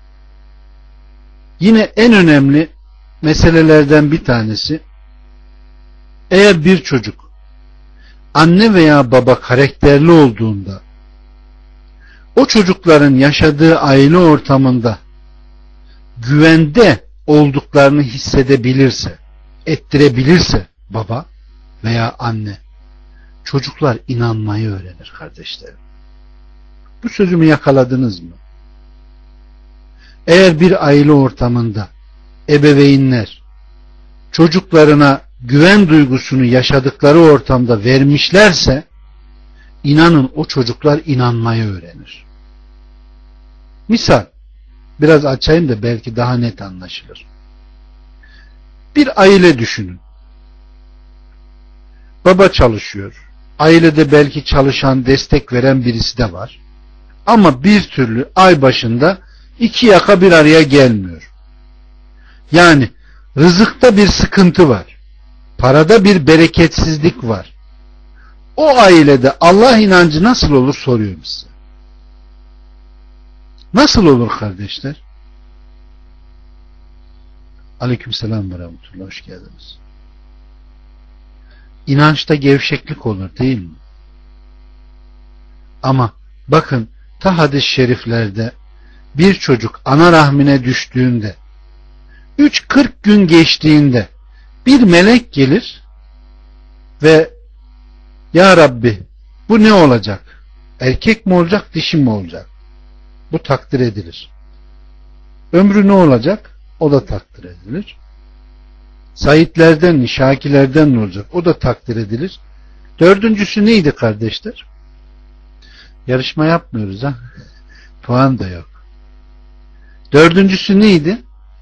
yine en önemli meselelerden bir tanesi, eğer bir çocuk anne veya baba karakterli olduğunda o çocukların yaşadığı aile ortamında güvende olduklarını hissedebilirse, ettirebilirse baba veya anne, çocuklar inanmayı öğrenir kardeşlerim. Bu sözümü yakaladınız mı? Eğer bir aile ortamında ebeveynler çocuklarına güven duygusunu yaşadıkları ortamda vermişlerse, inanın o çocuklar inanmayı öğrenir. Misal, biraz açayım da belki daha net anlaşılır. Bir aile düşünün. Baba çalışıyor. Ailede belki çalışan, destek veren birisi de var. Ama bir türlü ay başında 2 yaka bir araya gelmiyor. Yani rızıkta bir sıkıntı var. Parada bir bereketsizlik var. O ailede Allah inancı nasıl olur soruyorum size. Nasıl olur kardeşler? Aleykümselam ve rahmetullah. Hoş geldiniz. İnançta gevşeklik olur değil mi? Ama bakın ta hadis-i şeriflerde bir çocuk ana rahmine düştüğünde 40 gün geçtiğinde bir melek gelir ve ya Rabbi bu ne olacak? Erkek mi olacak, dişi mi olacak? Bu takdir edilir. Ömrü ne olacak? O da takdir edilir. Saitlerden mi, şakilerden mi olacak? O da takdir edilir. 4.'sü neydi kardeşler? Yarışma yapmıyoruz ha. Puan da yok. 4.'sü neydi?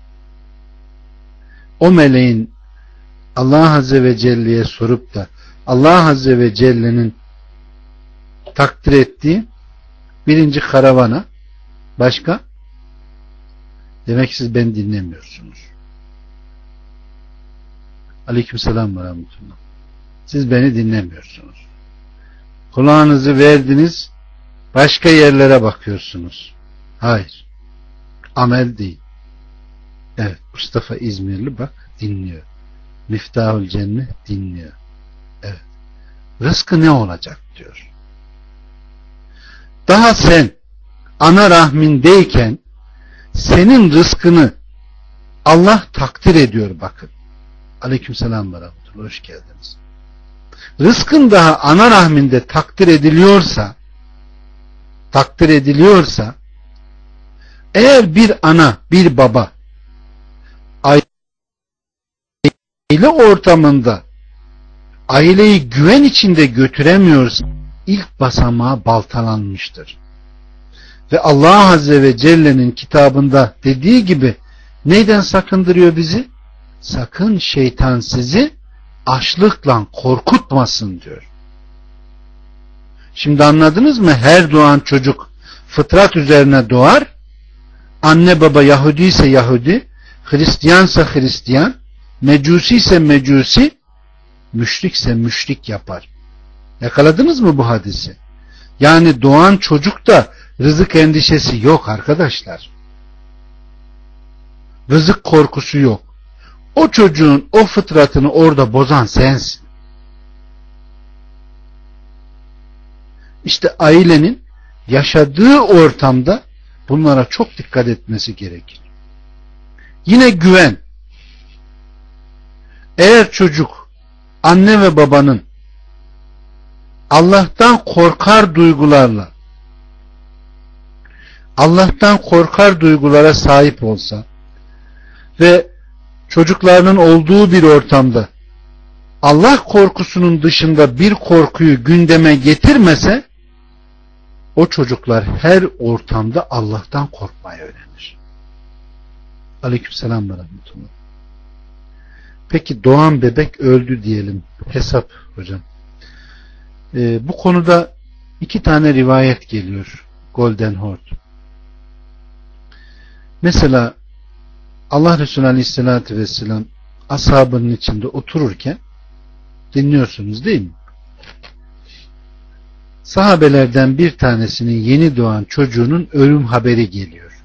O meleğin Allah Azze ve Celle'ye sorup da Allah Azze ve Celle'nin takdir ettiği 1. karavana, başka? Demek ki siz beni dinlemiyorsunuz. Aleykümselam ve rahmetullah. Siz beni dinlemiyorsunuz. Kulağınızı verdiniz, başka yerlere bakıyorsunuz. Hayır. Amel değil. Evet, Mustafa İzmirli bak dinliyor. Miftahül Cennet dinliyor. Evet. Rızkı ne olacak diyor. Daha sen ana rahmindeyken senin rızkını Allah takdir ediyor bakın. Aleykümselam ve rahmetullah. Hoş geldiniz. Rızkın daha ana rahminde takdir ediliyorsa eğer bir ana bir baba aile ortamında aileyi güven içinde götüremiyorsa ilk basamağı baltalanmıştır. Ve Allah Azze ve Celle'nin kitabında dediği gibi neyden sakındırıyor bizi? Sakın şeytan sizi açlıkla korkutmasın diyor. Şimdi anladınız mı? Her doğan çocuk fıtrat üzerine doğar. Anne baba Yahudi ise Yahudi, Hristiyansa Hristiyan, Mecusi ise Mecusi, müşrikse müşrik yapar. Yakaladınız mı bu hadisi? Yani doğan çocukta rızık endişesi yok arkadaşlar. Rızık korkusu yok. O çocuğun o fıtratını orada bozan sensin. İşte ailenin yaşadığı ortamda bunlara çok dikkat etmesi gerekir. Yine güven. Eğer çocuk anne ve babanın Allah'tan korkar duygulara sahip olsa ve çocuklarının olduğu bir ortamda Allah korkusunun dışında bir korkuyu gündeme getirmese, o çocuklar her ortamda Allah'tan korkmayı öğrenir. Aleykümselam ve rahmetullah. Peki doğan bebek öldü diyelim. Hesap hocam. Bu konuda 2 tane rivayet geliyor. Golden Horde. Mesela Allah Resulü Aleyhisselatü Vesselam ashabının içinde otururken dinliyorsunuz değil mi? Sahabelerden bir tanesinin yeni doğan çocuğunun ölüm haberi geliyor.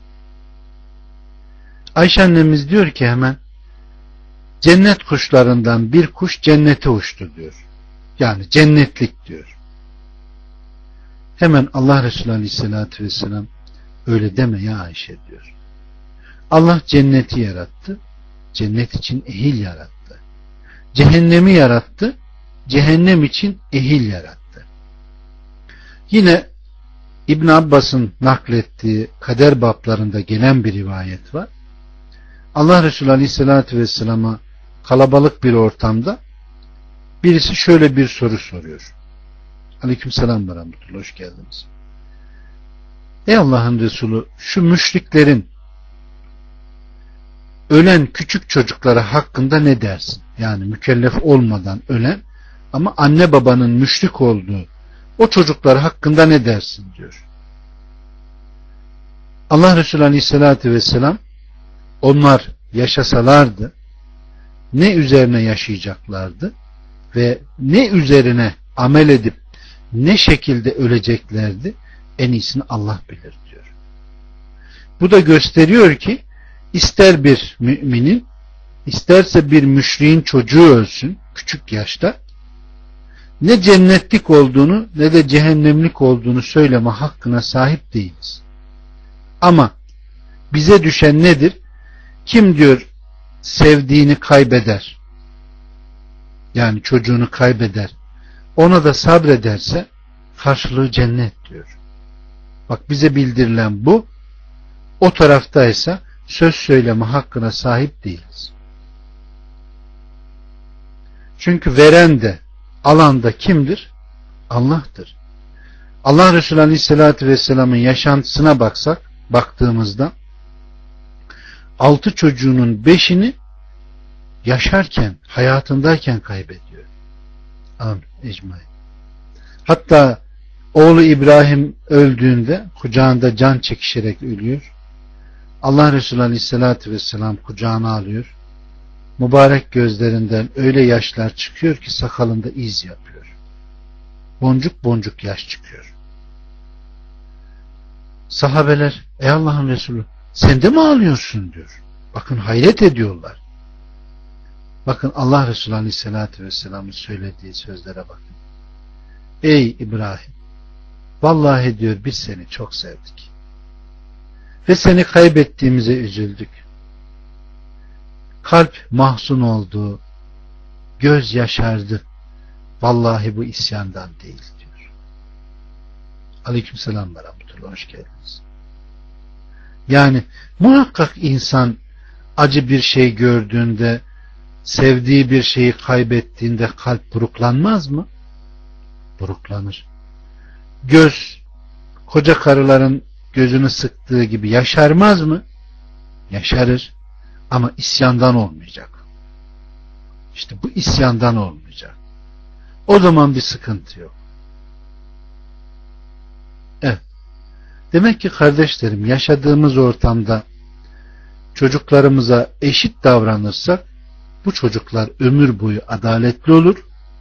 Ayşe annemiz diyor ki hemen cennet kuşlarından bir kuş cennete uçtu diyor. Yani cennetlik diyor. Hemen Allah Resulü Aleyhisselatü Vesselam öyle deme ya Ayşe diyor. Allah cenneti yarattı. Cennet için ehil yarattı. Cehennemi yarattı. Cehennem için ehil yarattı. Yine İbn Abbas'ın naklettiği kader bablarında gelen bir rivayet var. Allah Resulü Aleyhisselatü Vesselam'a kalabalık bir ortamda birisi şöyle bir soru soruyor. Aleykümselam ve rahmetullah, hoş geldiniz. Ey Allah'ın Resulü, şu müşriklerin ölen küçük çocukları hakkında ne dersin? Yani mükellef olmadan ölen ama anne babanın müşrik olduğu o çocuklar hakkında ne dersin diyor. Allah Resulü Aleyhisselatü Vesselam onlar yaşasalardı ne üzerine yaşayacaklardı ve ne üzerine amel edip ne şekilde öleceklerdi en iyisini Allah bilir diyor. Bu da gösteriyor ki ister bir müminin isterse bir müşriğin çocuğu ölsün küçük yaşta, ne cennetlik olduğunu ne de cehennemlik olduğunu söyleme hakkına sahip değiliz. Ama bize düşen nedir? Kim diyor sevdiğini kaybeder, yani çocuğunu kaybeder, ona da sabrederse karşılığı cennet diyor. Bak bize bildirilen bu. O taraftaysa söz söyleme hakkına sahip değiliz. Çünkü veren de alan da kimdir? Allah'tır. Allah Resulü Aleyhisselatü Vesselam'ın yaşantısına baktığımızda 6 çocuğunun 5'ini yaşarken, hayatındayken kaybediyor. Amin. Ecmaîn. Hatta oğlu İbrahim öldüğünde kucağında can çekişerek ölüyor. Allah Resulü Aleyhisselatü Vesselam kucağına alıyor. Mübarek gözlerinden öyle yaşlar çıkıyor ki sakalında iz yapıyor. Boncuk boncuk yaş çıkıyor. Sahabeler, ey Allah'ın Resulü sen de mi ağlıyorsun diyor. Bakın hayret ediyorlar. Bakın Allah Resulü Aleyhisselatü Vesselam'ın söylediği sözlere bakın. Ey İbrahim, vallahi diyor biz seni çok sevdik. Ve seni kaybettiğimize üzüldük. Kalp mahzun oldu, göz yaşardı. Vallahi bu isyandan değil diyor. Aleykümselam ve rahmetullah, hoş geldiniz. Yani muhakkak insan acı bir şey gördüğünde sevdiği bir şeyi kaybettiğinde kalp buruklanmaz mı? Buruklanır. Göz, koca karıların gözünü sıktığı gibi yaşarmaz mı? Yaşarır. Ama isyandan olmayacak. İşte bu isyandan olmayacak. O zaman bir sıkıntı yok. Evet. Demek ki kardeşlerim, yaşadığımız ortamda çocuklarımıza eşit davranırsak bu çocuklar ömür boyu adaletli olur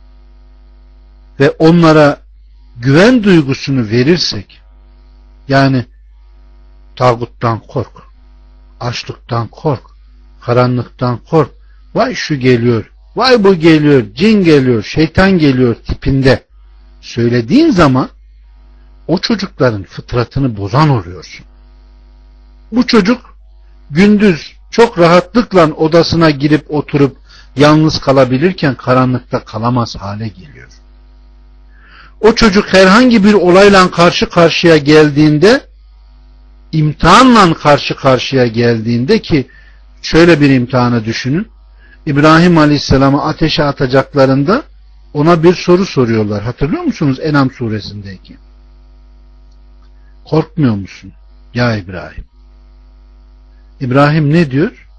ve onlara güven duygusunu verirsek, yani tağuttan kork, açlıktan kork, karanlıktan kork, vay şu geliyor, vay bu geliyor, cin geliyor, şeytan geliyor tipinde söylediğin zaman o çocukların fıtratını bozan oluyorsun. Bu çocuk gündüz çok rahatlıkla odasına girip oturup yalnız kalabilirken karanlıkta kalamaz hale geliyor. O çocuk herhangi bir olayla karşı karşıya geldiğinde, imtihanla karşı karşıya geldiğinde, ki şöyle bir imtihanı düşünün. İbrahim Aleyhisselam'ı ateşe atacaklarında ona bir soru soruyorlar. Hatırlıyor musunuz En'am suresindeki? Korkmuyor musun ya İbrahim? İbrahim ne diyor?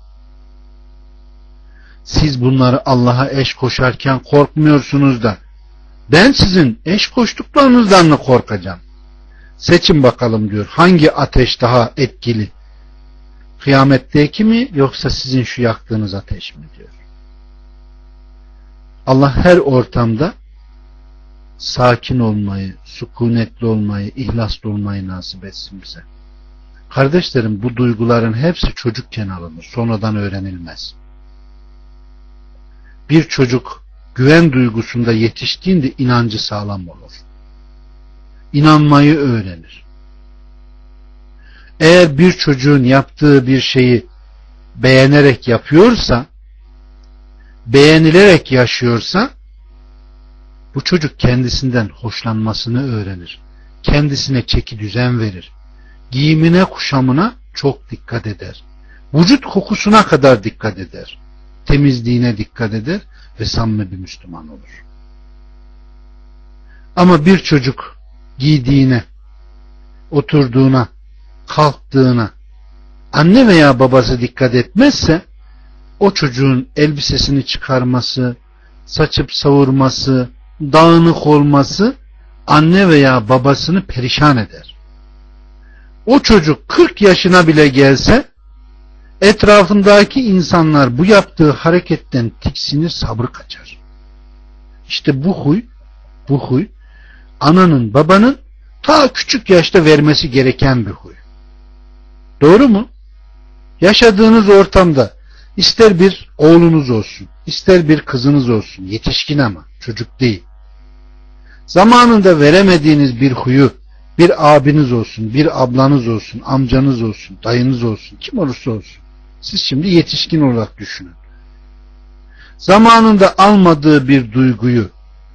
Siz bunları Allah'a eş koşarken korkmuyorsunuz da ben sizin eş koştuklarınızdan mı korkacağım? Seçin bakalım diyor. Hangi ateş daha etkili? Kıyametteki mi yoksa sizin şu yaktığınız ateş mi diyor. Allah her ortamda sakin olmayı, sükunetli olmayı, ihlaslı olmayı nasip etsin bize. Kardeşlerim, bu duyguların hepsi çocukken alınır. Sonradan öğrenilmez. Bir çocuk güven duygusunda yetiştiğinde inancı sağlam olur. İnanmayı öğrenir. Eğer bir çocuğun yaptığı bir şeyi beğenerek yapıyorsa, beğenilerek yaşıyorsa, bu çocuk kendisinden hoşlanmasını öğrenir. Kendisine çeki düzen verir. Giyimine, kuşamına çok dikkat eder. Vücut kokusuna kadar dikkat eder. Temizliğine dikkat eder ve samimi bir Müslüman olur. Ama bir çocuk giydiğine, oturduğuna, kalktığına anne veya babası dikkat etmezse, o çocuğun elbisesini çıkarması, saçıp savurması, dağınık olması anne veya babasını perişan eder. O çocuk 40 yaşına bile gelse etrafındaki insanlar bu yaptığı hareketten tiksinir, sabrı kaçar. İşte bu huy ananın babanın ta küçük yaşta vermesi gereken bir huy. Doğru mu? Yaşadığınız ortamda ister bir oğlunuz olsun, ister bir kızınız olsun, yetişkin ama çocuk değil. Zamanında veremediğiniz bir huyu bir abiniz olsun, bir ablanız olsun, amcanız olsun, dayınız olsun, kim olursa olsun. Siz şimdi yetişkin olarak düşünün. Zamanında almadığı bir duyguyu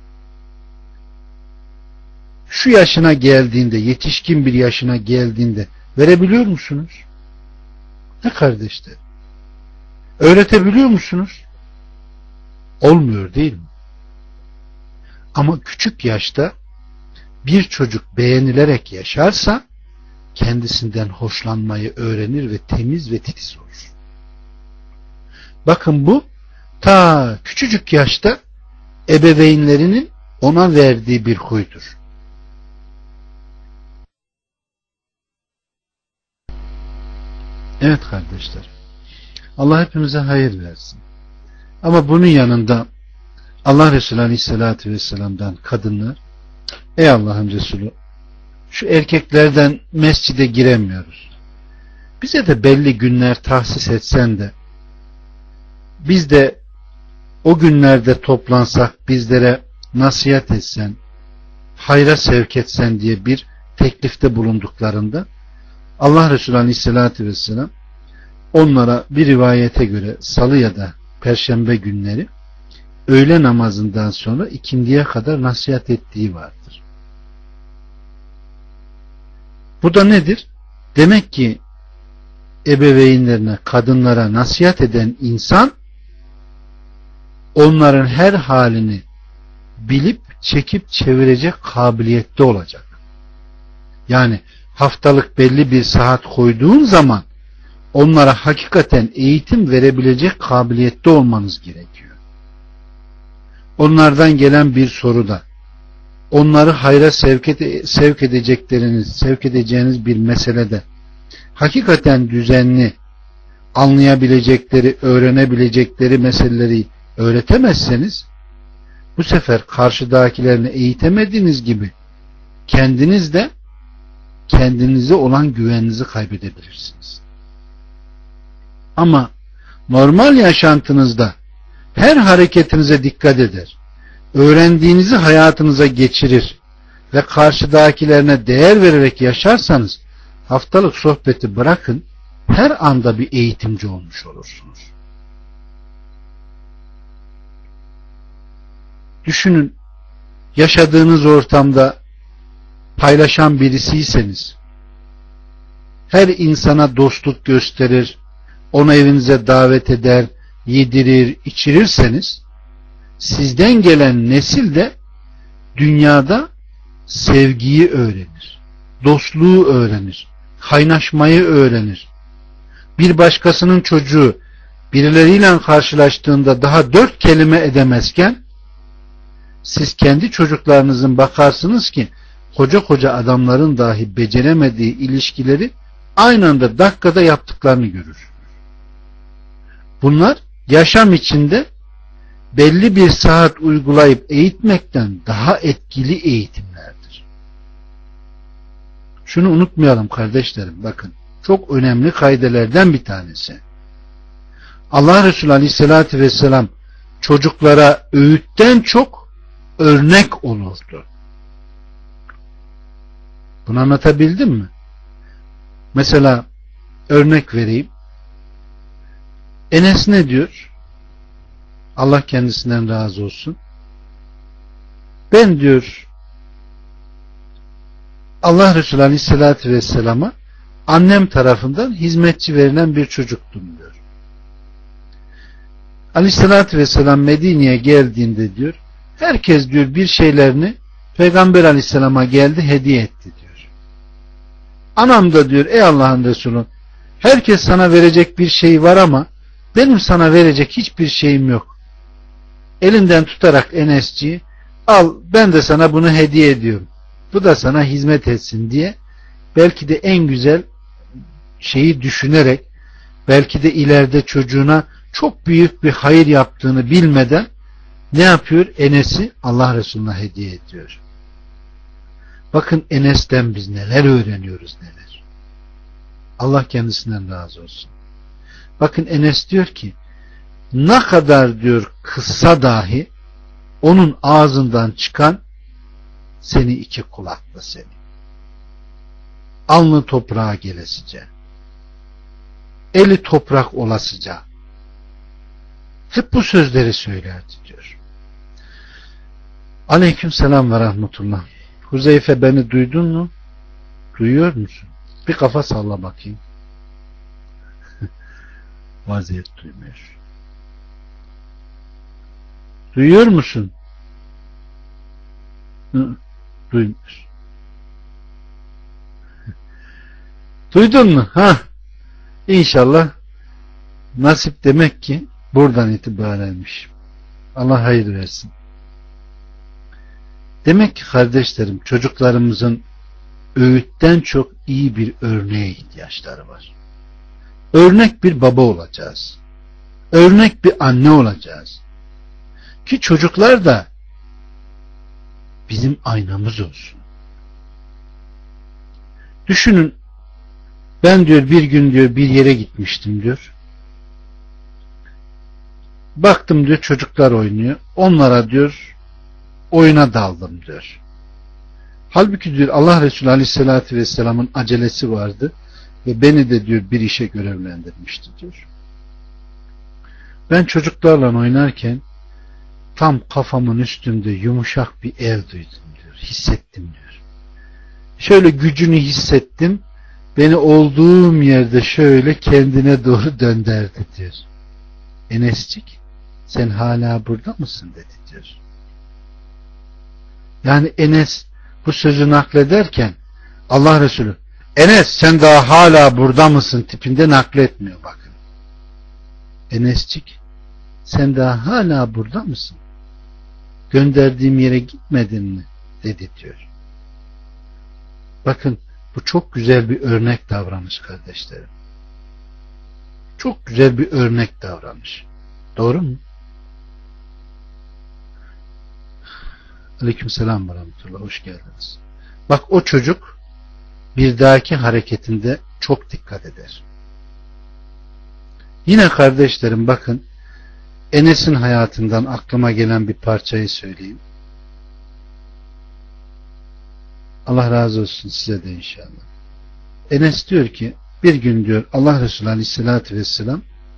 şu yaşına geldiğinde, yetişkin bir yaşına geldiğinde verebiliyor musunuz? Ne kardeşler? Öğretebiliyor musunuz? Olmuyor değil mi? Ama küçük yaşta bir çocuk beğenilerek yaşarsa kendisinden hoşlanmayı öğrenir ve temiz ve titiz olur. Bakın bu ta küçücük yaşta ebeveynlerinin ona verdiği bir huydur. Evet kardeşler, Allah hepimize hayır versin. Ama bunun yanında Allah Resulü Aleyhisselatü Vesselam'dan kadınlar, ey Allah'ın Resulü, şu erkeklerden mescide giremiyoruz. Bize de belli günler tahsis etsen de biz de o günlerde toplansak, bizlere nasihat etsen, hayra sevk etsen diye bir teklifte bulunduklarında Allah Resulü Aleyhisselatü Vesselam onlara bir rivayete göre salı ya da perşembe günleri öğle namazından sonra ikindiye kadar nasihat ettiği vardır. Bu da nedir? Demek ki ebeveynlerine, kadınlara nasihat eden insan onların her halini bilip çekip çevirecek kabiliyette olacak. Yani haftalık belli bir saat koyduğun zaman onlara hakikaten eğitim verebilecek kabiliyette olmanız gerekiyor. Onlardan gelen bir soruda, onları hayra sevk edeceğiniz bir meselede hakikaten düzenli, anlayabilecekleri, öğrenebilecekleri meseleleri öğretemezseniz, bu sefer karşıdakilerini eğitemediğiniz gibi kendiniz de kendinize olan güveninizi kaybedebilirsiniz. Ama normal yaşantınızda her hareketinize dikkat eder, öğrendiğinizi hayatınıza geçirir ve karşıdakilerine değer vererek yaşarsanız, haftalık sohbeti bırakın, her anda bir eğitimci olmuş olursunuz. Düşünün, yaşadığınız ortamda paylaşan birisiyseniz, her insana dostluk gösterir, onu evinize davet eder, yedirir, içirirseniz, sizden gelen nesil de dünyada sevgiyi öğrenir, dostluğu öğrenir, kaynaşmayı öğrenir. Bir başkasının çocuğu birileriyle karşılaştığında daha 4 kelime edemezken, siz kendi çocuklarınızın bakarsınız ki koca adamların dahi beceremediği ilişkileri aynı anda dakikada yaptıklarını görür. Bunlar yaşam içinde belli bir saat uygulayıp eğitmekten daha etkili eğitimlerdir. Şunu unutmayalım kardeşlerim, bakın, çok önemli kaidelerden bir tanesi. Allah Resulü Aleyhisselatü Vesselam çocuklara öğütten çok örnek olurdu. Bunu anlatabildim mi? Mesela örnek vereyim. Enes ne diyor? Allah kendisinden razı olsun. Ben diyor Allah Resulü Aleyhisselatü Vesselam'a annem tarafından hizmetçi verilen bir çocuktum diyor. Aleyhisselatü Vesselam Medine'ye geldiğinde diyor, herkes diyor bir şeylerini Peygamber Aleyhisselam'a geldi hediye etti diyor. Anam da diyor, ey Allah'ın Resulü, herkes sana verecek bir şey var ama benim sana verecek hiçbir şeyim yok. Elinden tutarak Enesciği, al ben de sana bunu hediye ediyorum. Bu da sana hizmet etsin diye, belki de en güzel şeyi düşünerek, belki de ileride çocuğuna çok büyük bir hayır yaptığını bilmeden ne yapıyor? Enes'i Allah Resulü'ne hediye ediyor. Bakın Enes'ten biz neler öğreniyoruz, neler. Allah kendisinden razı olsun. Bakın Enes diyor ki, ne kadar diyor kıssa dahi onun ağzından çıkan seni iki kulaklı seni. Alnı toprağa gelesice. Eli toprak olasıca. Hep bu sözleri söylerdi diyor. Aleyküm selam ve rahmetullah. Huzeyfe, beni duydun mu? Duyuyor musun? Bir kafa salla bakayım. Vaziyet duymuyor. Duyuyor musun? Duymuyor. Duydun mu? Ha? İnşallah nasip demek ki buradan itibarenmiş. Allah hayır versin. Demek ki kardeşlerim, çocuklarımızın öğütten çok iyi bir örneğe ihtiyaçları var. Örnek bir baba olacağız. Örnek bir anne olacağız. Ki çocuklar da bizim aynamız olsun. Düşünün, ben diyor bir gün diyor bir yere gitmiştim diyor. Baktım diyor çocuklar oynuyor. Onlara diyor oyuna daldım diyor. Halbuki diyor Allah Resulü Aleyhisselatü Vesselam'ın acelesi vardı ve beni de diyor bir işe görevlendirmişti diyor. Ben çocuklarla oynarken tam kafamın üstünde yumuşak bir el duydum diyor. Hissettim diyor. Şöyle gücünü hissettim. Beni olduğum yerde şöyle kendine doğru döndürdü diyor. Enescik, sen hala burada mısın dedi diyor. Yani Enes bu sözü naklederken Allah Resulü Enes sen daha hala burada mısın tipinde nakletmiyor bakın. Enescik sen daha hala burada mısın? Gönderdiğim yere gitmedin mi? Dedi diyor. Bakın bu çok güzel bir örnek davranış kardeşlerim. Çok güzel bir örnek davranış. Doğru mu? Aleykümselam ve rahmetullah. Hoş geldiniz. Bak o çocuk bir dahaki hareketinde çok dikkat eder. Yine kardeşlerim bakın Enes'in hayatından aklıma gelen bir parçayı söyleyeyim. Allah razı olsun size de inşallah. Enes diyor ki bir gün diyor Allah Resulü Aleyhisselatü Vesselam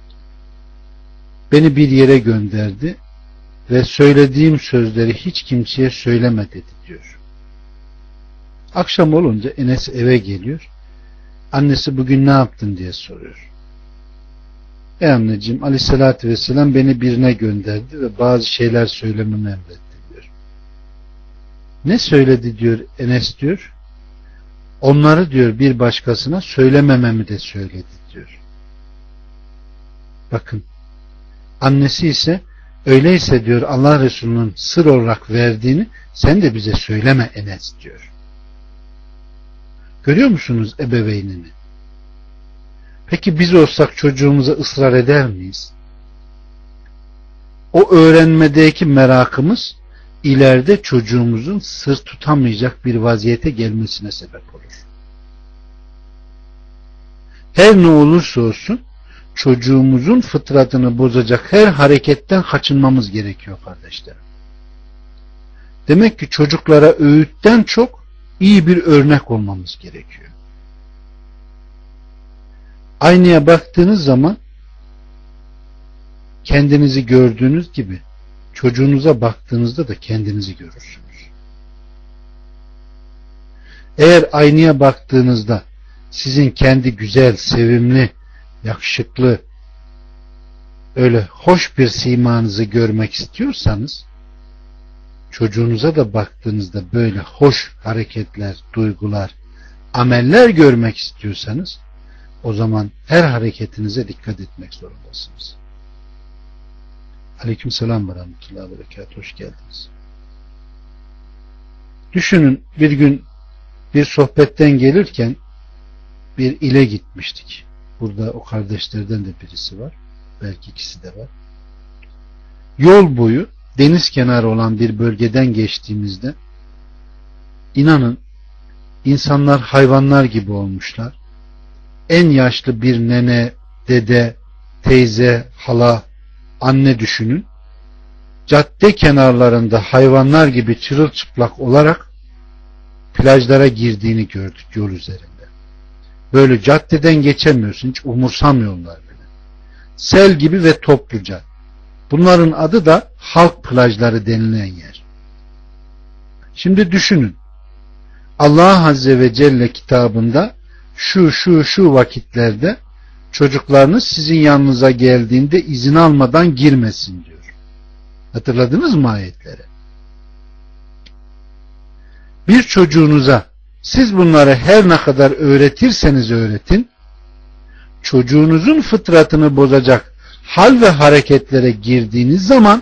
beni bir yere gönderdi ve söylediğim sözleri hiç kimseye söyleme dedi diyor. Akşam olunca Enes eve geliyor. Annesi bugün ne yaptın diye soruyor. Ey anneciğim Aleyhisselatü Vesselam beni birine gönderdi ve bazı şeyler söylememi emretti diyor. Ne söyledi diyor Enes diyor. Onları diyor bir başkasına söylemememi de söyledi diyor. Bakın annesi ise öyleyse diyor Allah Resulü'nün sır olarak verdiğini sen de bize söyleme Enes diyor. Görüyor musunuz ebeveynini? Peki biz olsak çocuğumuza ısrar eder miyiz? O öğrenmedeki merakımız ileride çocuğumuzun sır tutamayacak bir vaziyete gelmesine sebep olur. Her ne olursa olsun çocuğumuzun fıtratını bozacak her hareketten kaçınmamız gerekiyor kardeşlerim. Demek ki çocuklara öğütten çok iyi bir örnek olmamız gerekiyor. Aynaya baktığınız zaman kendinizi gördüğünüz gibi çocuğunuza baktığınızda da kendinizi görürsünüz. Eğer aynaya baktığınızda sizin kendi güzel, sevimli, yakışıklı, öyle hoş bir simanızı görmek istiyorsanız çocuğunuza da baktığınızda böyle hoş hareketler, duygular, ameller görmek istiyorsanız o zaman her hareketinize dikkat etmek zorundasınız. Aleykümselam ve rahmetullahi ve berekatuhu. Hoş geldiniz. Düşünün bir gün bir sohbetten gelirken bir ile gitmiştik. Burada o kardeşlerden de birisi var. Belki ikisi de var. Yol boyu deniz kenarı olan bir bölgeden geçtiğimizde inanın insanlar hayvanlar gibi olmuşlar. En yaşlı bir nene, dede, teyze, hala, anne düşünün. Cadde kenarlarında hayvanlar gibi çırılçıplak olarak plajlara girdiğini gördük yol üzerinde. Böyle caddeden geçemiyorsun, hiç umursamıyorlar bile. Sel gibi ve topluca. Bunların adı da halk plajları denilen yer. Şimdi düşünün. Allah Azze ve Celle kitabında şu vakitlerde çocuklarınız sizin yanınıza geldiğinde izin almadan girmesin diyor. Hatırladınız mı ayetleri? Bir çocuğunuza siz bunları her ne kadar öğretirseniz öğretin, çocuğunuzun fıtratını bozacak hal ve hareketlere girdiğiniz zaman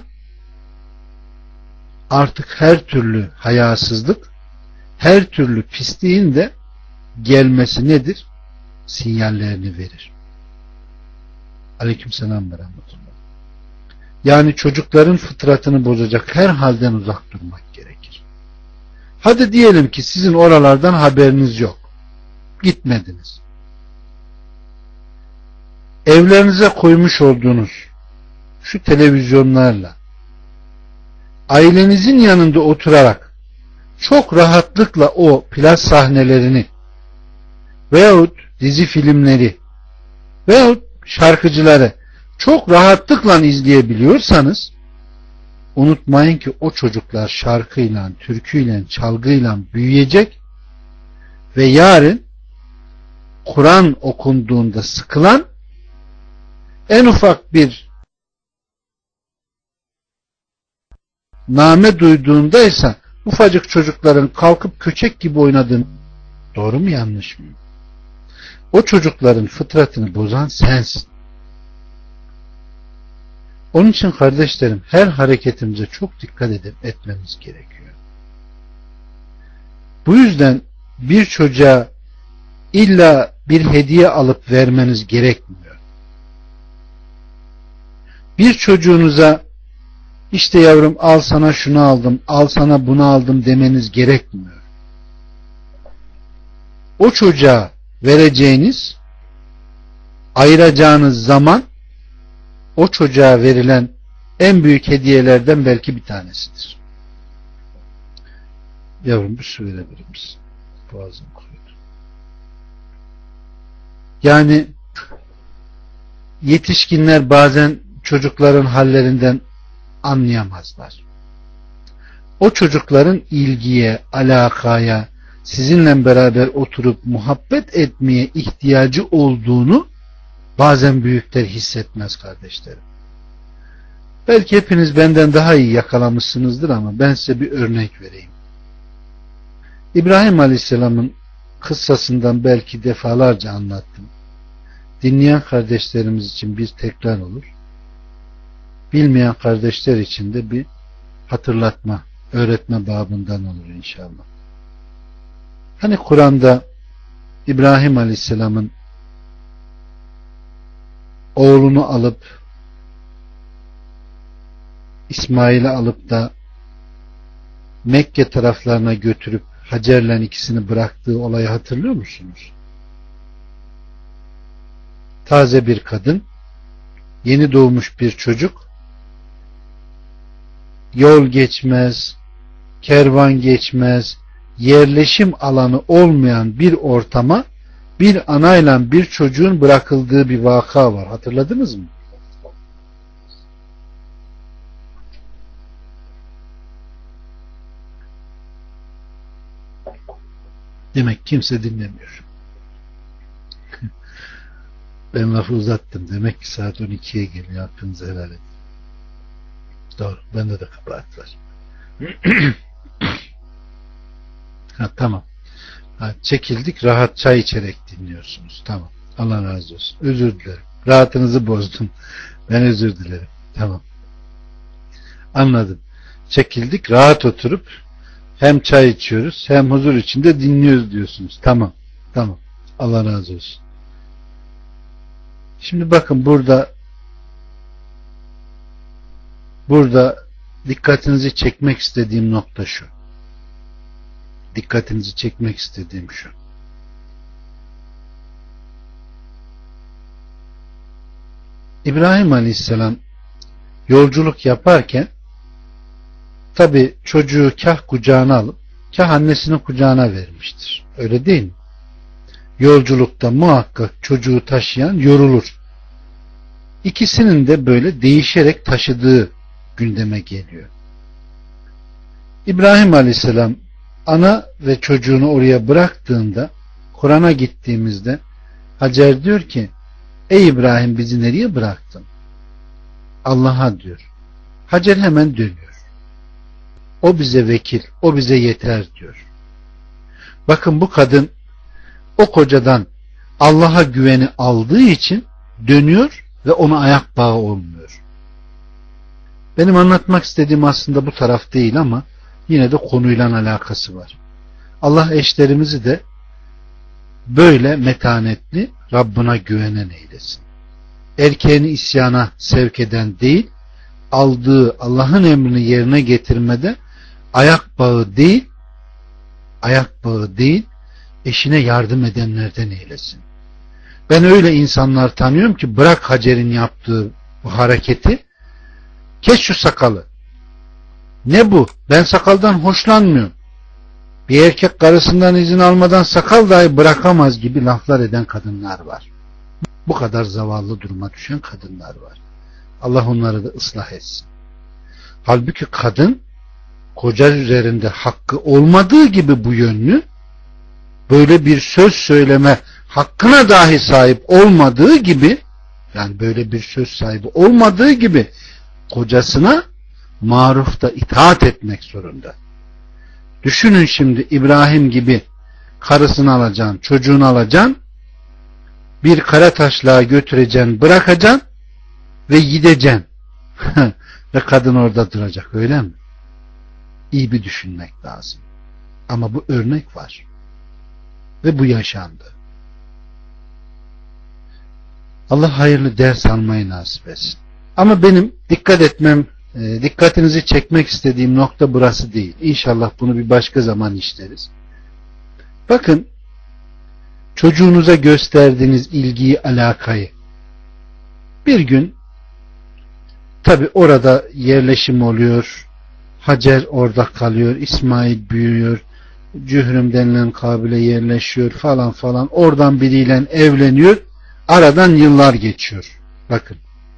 artık her türlü hayasızlık, her türlü pisliğin de gelmesi nedir? Sinyallerini verir. Aleykümselam ve rahmetullah. Yani çocukların fıtratını bozacak her halden uzak durmak gerekir. Hadi diyelim ki sizin oralardan haberiniz yok. Gitmediniz. Evlerinize koymuş olduğunuz şu televizyonlarla ailenizin yanında oturarak çok rahatlıkla o plaj sahnelerini veyahut dizi filmleri veyahut şarkıcıları çok rahatlıkla izleyebiliyorsanız unutmayın ki o çocuklar şarkıyla, türküyle, çalgıyla büyüyecek ve yarın Kur'an okunduğunda sıkılan en ufak bir name duyduğundaysa ufacık çocukların kalkıp köçek gibi oynadığını, doğru mu yanlış mı? O çocukların fıtratını bozan sensin. Onun için kardeşlerim, her hareketimize çok dikkat etmemiz gerekiyor. Bu yüzden bir çocuğa illa bir hediye alıp vermeniz gerekmiyor. Bir çocuğunuza işte yavrum al sana şunu aldım, al sana bunu aldım demeniz gerekmiyor. O çocuğa vereceğiniz, ayıracağınız zaman o çocuğa verilen en büyük hediyelerden belki bir tanesidir. Yavrum bir su verebilir misin? Boğazım kurudu. Yani yetişkinler bazen çocukların hallerinden anlayamazlar. O çocukların ilgiye, alakaya, sizinle beraber oturup muhabbet etmeye ihtiyacı olduğunu bazen büyükler hissetmez kardeşlerim. Belki hepiniz benden daha iyi yakalamışsınızdır ama ben size bir örnek vereyim. İbrahim Aleyhisselam'ın kıssasından belki defalarca anlattım. Dinleyen kardeşlerimiz için bir tekrar olur. Bilmeyen kardeşler için de bir hatırlatma, öğretme babından olur inşallah. Hani Kur'an'da İbrahim Aleyhisselam'ın oğlunu alıp İsmail'i alıp da Mekke taraflarına götürüp Hacer'le ikisini bıraktığı olayı hatırlıyor musunuz? Taze bir kadın, yeni doğmuş bir çocuk, yol geçmez, kervan geçmez, yerleşim alanı olmayan bir ortama bir anayla bir çocuğun bırakıldığı bir vaka var. Hatırladınız mı? Demek kimse dinlemiyor. Ben lafı uzattım. Demek ki saat 12'ye geliyor. Hakkınızı helal edin. Doğru. Bende de kabahat var. Tamam. Çekildik. Rahat çay içerek dinliyorsunuz. Tamam. Allah razı olsun. Özür dilerim. Rahatınızı bozdum. Ben özür dilerim. Tamam. Anladım. Çekildik. Rahat oturup hem çay içiyoruz hem huzur içinde dinliyoruz diyorsunuz. Tamam. Tamam. Allah razı olsun. Şimdi bakın burada dikkatinizi çekmek istediğim nokta şu. Dikkatinizi çekmek istediğim şu. İbrahim Aleyhisselam yolculuk yaparken tabi çocuğu kah kucağına alıp kah annesinin kucağına vermiştir. Öyle değil mi? Yolculukta muhakkak çocuğu taşıyan yorulur. İkisinin de böyle değişerek taşıdığı gündeme geliyor. İbrahim Aleyhisselam ana ve çocuğunu oraya bıraktığında Kur'an'a gittiğimizde Hacer diyor ki ey İbrahim bizi nereye bıraktın? Allah'a diyor. Hacer hemen dönüyor. O bize vekil, o bize yeter diyor. Bakın bu kadın o kocadan Allah'a güveni aldığı için dönüyor ve ona ayak bağı olmuyor. Benim anlatmak istediğim aslında bu taraf değil ama yine de konuyla alakası var. Allah eşlerimizi de böyle metanetli, Rabbına güvenen eylesin. Erkeğini isyana sevk eden değil, aldığı Allah'ın emrini yerine getirmede ayak bağı değil, eşine yardım edenlerden eylesin. Ben öyle insanlar tanıyorum ki bırak Hacer'in yaptığı bu hareketi, kes şu sakalı. Ne bu? Ben sakaldan hoşlanmıyorum. Bir erkek karısından izin almadan sakal dahi bırakamaz gibi laflar eden kadınlar var. Bu kadar zavallı duruma düşen kadınlar var. Allah onları da ıslah etsin. Halbuki kadın koca üzerinde hakkı olmadığı gibi bu yönlü, böyle bir söz söyleme hakkına dahi sahip olmadığı gibi, yani böyle bir söz sahibi olmadığı gibi kocasına marufta itaat etmek zorunda. Düşünün şimdi, İbrahim gibi karısını alacaksın, çocuğunu alacaksın, bir kara taşlığa götüreceksin, bırakacaksın ve gideceksin. Ve kadın orada duracak, öyle mi? İyi bir düşünmek lazım. Ama bu örnek var. Ve bu yaşandı. Allah hayırlı ders almayı nasip etsin. Ama benim dikkatinizi çekmek istediğim nokta burası değil. İnşallah bunu bir başka zaman işleriz. Bakın, çocuğunuza gösterdiğiniz ilgiyi, alakayı, bir gün tabi orada yerleşim oluyor, Hacer orada kalıyor, İsmail büyüyor, Cührüm denilen kabile yerleşiyor falan falan, oradan biriyle evleniyor, aradan yıllar geçiyor. Bakın,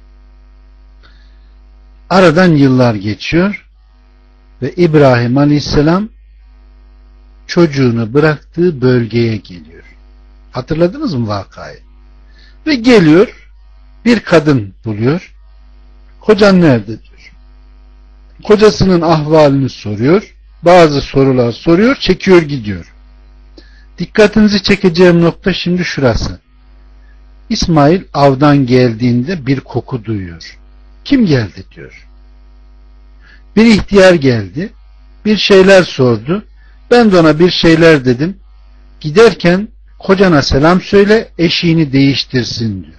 aradan yıllar geçiyor ve İbrahim Aleyhisselam çocuğunu bıraktığı bölgeye geliyor. Hatırladınız mı vakayı? Ve geliyor, bir kadın buluyor. Kocan nerede diyor. Kocasının ahvalini soruyor. Bazı sorular soruyor, çekiyor gidiyor. Dikkatinizi çekeceğim nokta şimdi şurası. İsmail avdan geldiğinde bir koku duyuyor. Kim geldi diyor. Bir ihtiyar geldi. Bir şeyler sordu. Ben de ona bir şeyler dedim. Giderken kocana selam söyle, eşiğini değiştirsin diyor.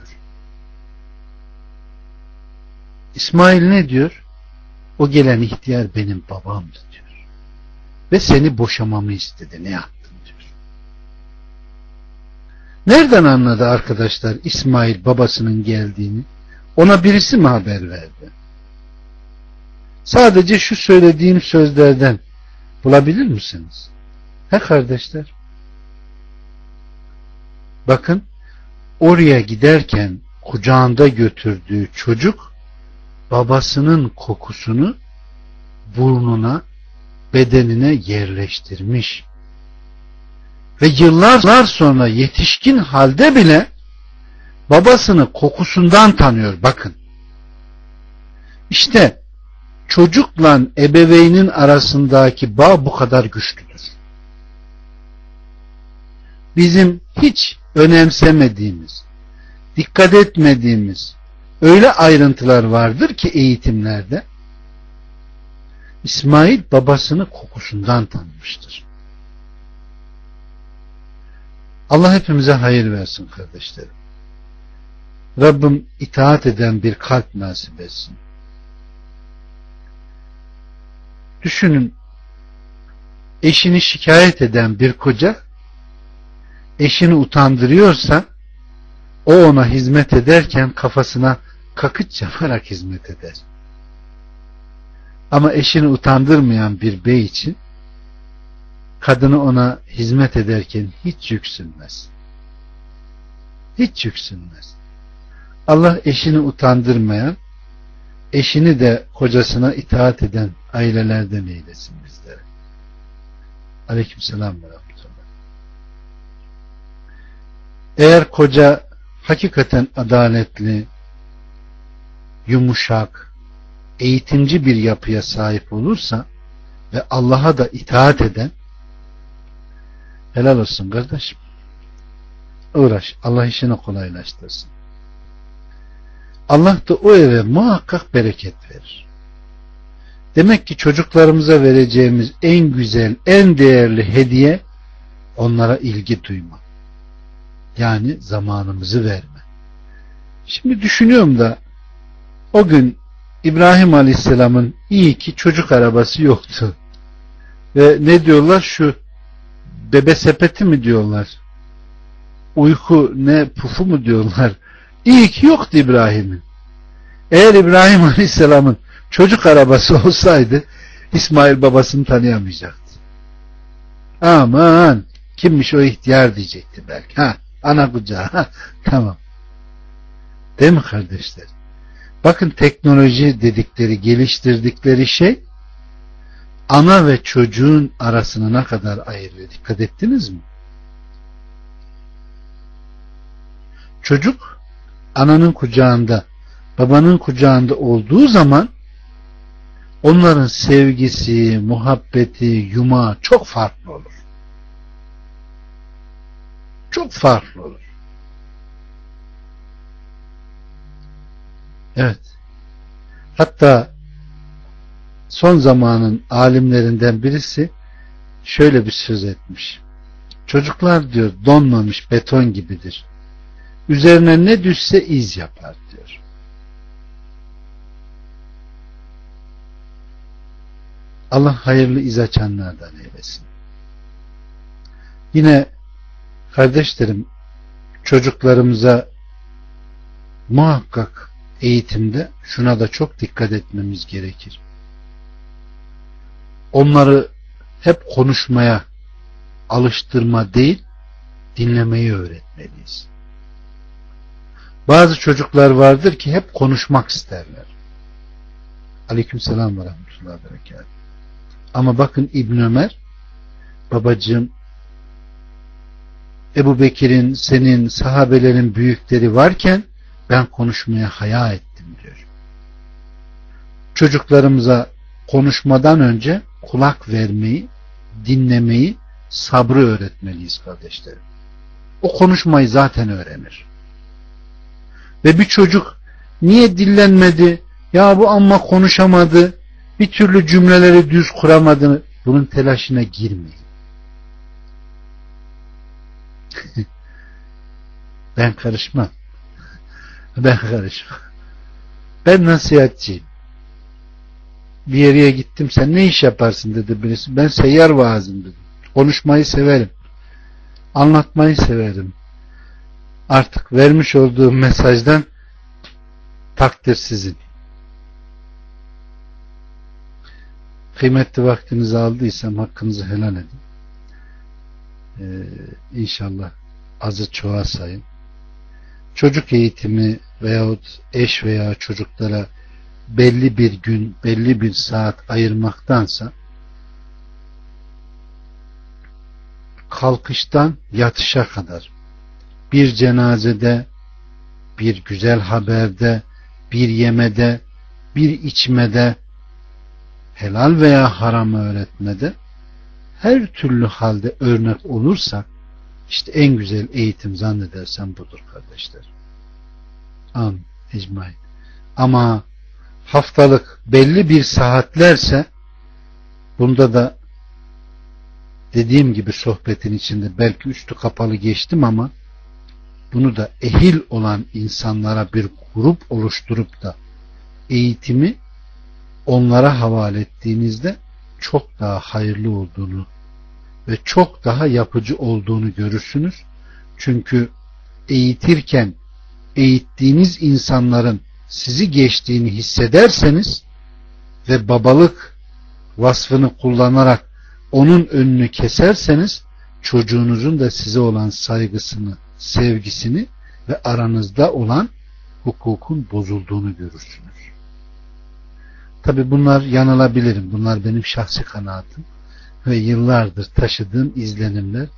İsmail ne diyor? O gelen ihtiyar benim babamdı diyor. Ve seni boşamamı istedi. Ne yaptın diyor. Nereden anladı arkadaşlar İsmail babasının geldiğini? Ona birisi mi haber verdi? Sadece şu söylediğim sözlerden bulabilir misiniz? He kardeşler? Bakın, oraya giderken kucağında götürdüğü çocuk babasının kokusunu burnuna, bedenine yerleştirmiş. Ve yıllar sonra yetişkin halde bile babasını kokusundan tanıyor. Bakın. İşte çocukla ebeveynin arasındaki bağ bu kadar güçlüdür. Bizim hiç önemsemediğimiz, dikkat etmediğimiz öyle ayrıntılar vardır ki eğitimlerde. İsmail babasını kokusundan tanımıştır. Allah hepimize hayır versin kardeşlerim. Rabbim itaat eden bir kalp nasip etsin. Düşünün, eşini şikayet eden bir koca eşini utandırıyorsa o ona hizmet ederken kafasına kakıç yaparak hizmet eder. Ama eşini utandırmayan bir bey için kadını ona hizmet ederken hiç yüksünmez. Hiç yüksünmez. Allah eşini utandırmayan, eşini de kocasına itaat eden ailelerden eylesin bizlere. Aleykümselam ve rahmetullah. Eğer koca hakikaten adaletli, yumuşak, eğitimci bir yapıya sahip olursa ve Allah'a da itaat eden, helal olsun kardeşim. Uğraş. Allah işini kolaylaştırsın. Allah da o eve muhakkak bereket verir. Demek ki çocuklarımıza vereceğimiz en güzel, en değerli hediye onlara ilgi duyma. Yani zamanımızı verme. Şimdi düşünüyorum da o gün İbrahim Aleyhisselam'ın iyi ki çocuk arabası yoktu. Ve ne diyorlar? Şu bebe sepeti mi diyorlar? Uyku ne pufu mu diyorlar? İyi ki yoktu İbrahim'in. Eğer İbrahim Aleyhisselam'ın çocuk arabası olsaydı İsmail babasını tanıyamayacaktı. Aman kimmiş o ihtiyar diyecekti belki. Ha, ana kucağı. Ha, tamam. Değil mi kardeşler? Bakın, teknoloji dedikleri, geliştirdikleri şey ana ve çocuğun arasına ne kadar ayırıyor. Dikkat ettiniz mi? Çocuk ananın kucağında, babanın kucağında olduğu zaman onların sevgisi, muhabbeti, yumağı çok farklı olur. Çok farklı olur. Evet. Hatta son zamanın alimlerinden birisi şöyle bir söz etmiş. Çocuklar diyor donmamış beton gibidir. Üzerine ne düşse iz yapar diyor. Allah hayırlı iz açanlardan eylesin. Yine kardeşlerim, çocuklarımıza muhakkak eğitimde şuna da çok dikkat etmemiz gerekir. Onları hep konuşmaya alıştırma değil, dinlemeyi öğretmeliyiz. Bazı çocuklar vardır ki hep konuşmak isterler. Aleykümselam ve rahmetullahi ve berekatuhu. Ama bakın İbn Ömer, babacığım, Ebu Bekir'in, senin, sahabelerin büyükleri varken ben konuşmaya haya ettim diyor. Çocuklarımıza konuşmadan önce kulak vermeyi, dinlemeyi, sabrı öğretmeliyiz kardeşlerim. O konuşmayı zaten öğrenir. Ve bir çocuk niye dillenmedi, ya bu amma konuşamadı, bir türlü cümleleri düz kuramadı, bunun telaşına girmeyin. Ben karışmam. Ben karışmam. Ben nasihatçiyim. Bir yere gittim, sen ne iş yaparsın dedi birisi. Ben seyyar vaazım dedim. Konuşmayı severim. Anlatmayı severim. Artık vermiş olduğum mesajdan takdir sizin. Kıymetli vaktinizi aldıysam hakkınızı helal edin. İnşallah azı çoğa sayın. Çocuk eğitimi veyahut eş veya çocuklara belli bir gün, belli bir saat ayırmaktansa kalkıştan yatışa kadar bir cenazede, bir güzel haberde, bir yemede, bir içmede, helal veya haramı öğretmede, her türlü halde örnek olursak işte en güzel eğitim zannedersem budur kardeşler. Amin. Ecmaîn. Ama haftalık belli bir saatlerse bunda da dediğim gibi sohbetin içinde belki üstü kapalı geçtim ama bunu da ehil olan insanlara bir grup oluşturup da eğitimi onlara havale ettiğinizde çok daha hayırlı olduğunu ve çok daha yapıcı olduğunu görürsünüz. Çünkü eğitirken eğittiğiniz insanların sizi geçtiğini hissederseniz ve babalık vasfını kullanarak onun önünü keserseniz çocuğunuzun da size olan saygısını, sevgisini ve aranızda olan hukukun bozulduğunu görürsünüz. Tabi bunlar yanılabilirim. Bunlar benim şahsi kanaatim ve yıllardır taşıdığım izlenimler,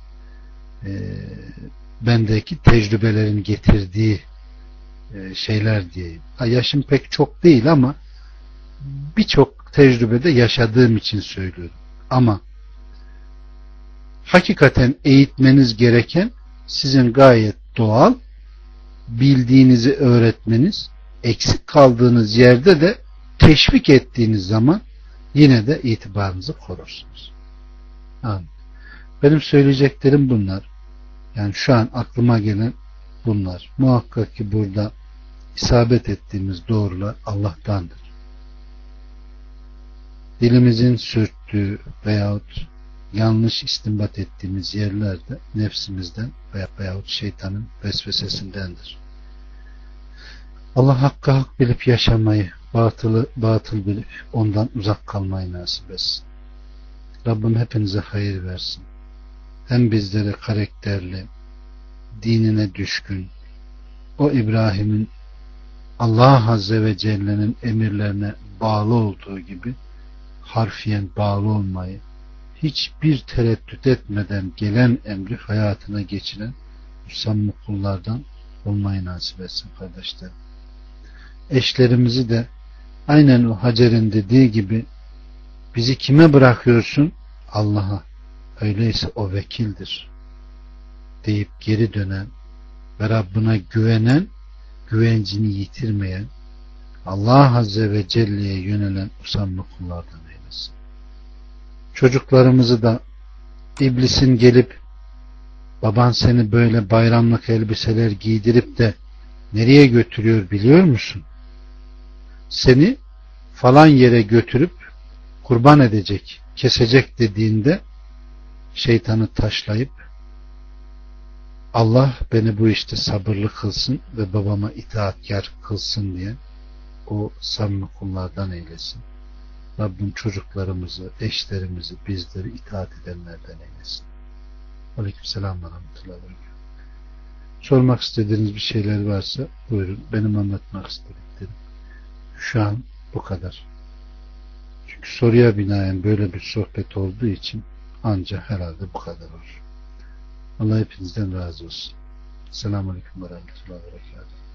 bendeki tecrübelerin getirdiği şeyler diyeyim. Yaşım pek çok değil ama birçok tecrübede yaşadığım için söylüyorum. Ama hakikaten eğitmeniz gereken sizin gayet doğal bildiğinizi öğretmeniz, eksik kaldığınız yerde de teşvik ettiğiniz zaman yine de itibarınızı korursunuz. Amin. Benim söyleyeceklerim bunlar. Yani şu an aklıma gelen bunlar. Muhakkak ki burada isabet ettiğimiz doğrular Allah'tandır. Dilimizin sürttüğü veyahut yanlış istinbat ettiğimiz yerlerde nefsimizden veyahut şeytanın vesvesesindendir. Allah hakkı hak bilip yaşamayı, batılı batıl bilip ondan uzak kalmayı nasip etsin. Rabbim hepinize hayır versin. Hem bizlere karakterli, dinine düşkün, o İbrahim'in Allah Azze ve Celle'nin emirlerine bağlı olduğu gibi harfiyen bağlı olmayı, hiçbir tereddüt etmeden gelen emri hayatına geçiren müsamma kullardan olmayı nasip etsin kardeşlerim. Eşlerimizi de aynen o Hacer'in dediği gibi Bizi kime bırakıyorsun? Allah'a. Öyleyse o vekildir deyip geri dönen ve Rabbine güvenen, güvencini yitirmeyen, Allah Azze ve Celle'ye yönelen usanma kullardan eylesin. Çocuklarımızı da iblisin gelip baban seni böyle bayramlık elbiseler giydirip de nereye götürüyor biliyor musun? Seni falan yere götürüp kurban edecek, kesecek dediğinde şeytanı taşlayıp Allah beni bu işte sabırlı kılsın ve babama itaatkar kılsın diye o samimi kullardan eylesin. Rabbim çocuklarımızı, eşlerimizi, bizleri itaat edenlerden eylesin. Aleykümselam ve rahmetullahi ve berekatuhu. Sormak istediğiniz bir şeyler varsa buyurun. Benim anlatmak istediklerim şu an bu kadar. Çünkü soruya binaen böyle bir sohbet olduğu için ancak herhalde bu kadar olur. Allah hepinizden razı olsun. Selamun Aleyküm ve Rahmetullahi ve Berekatuhu.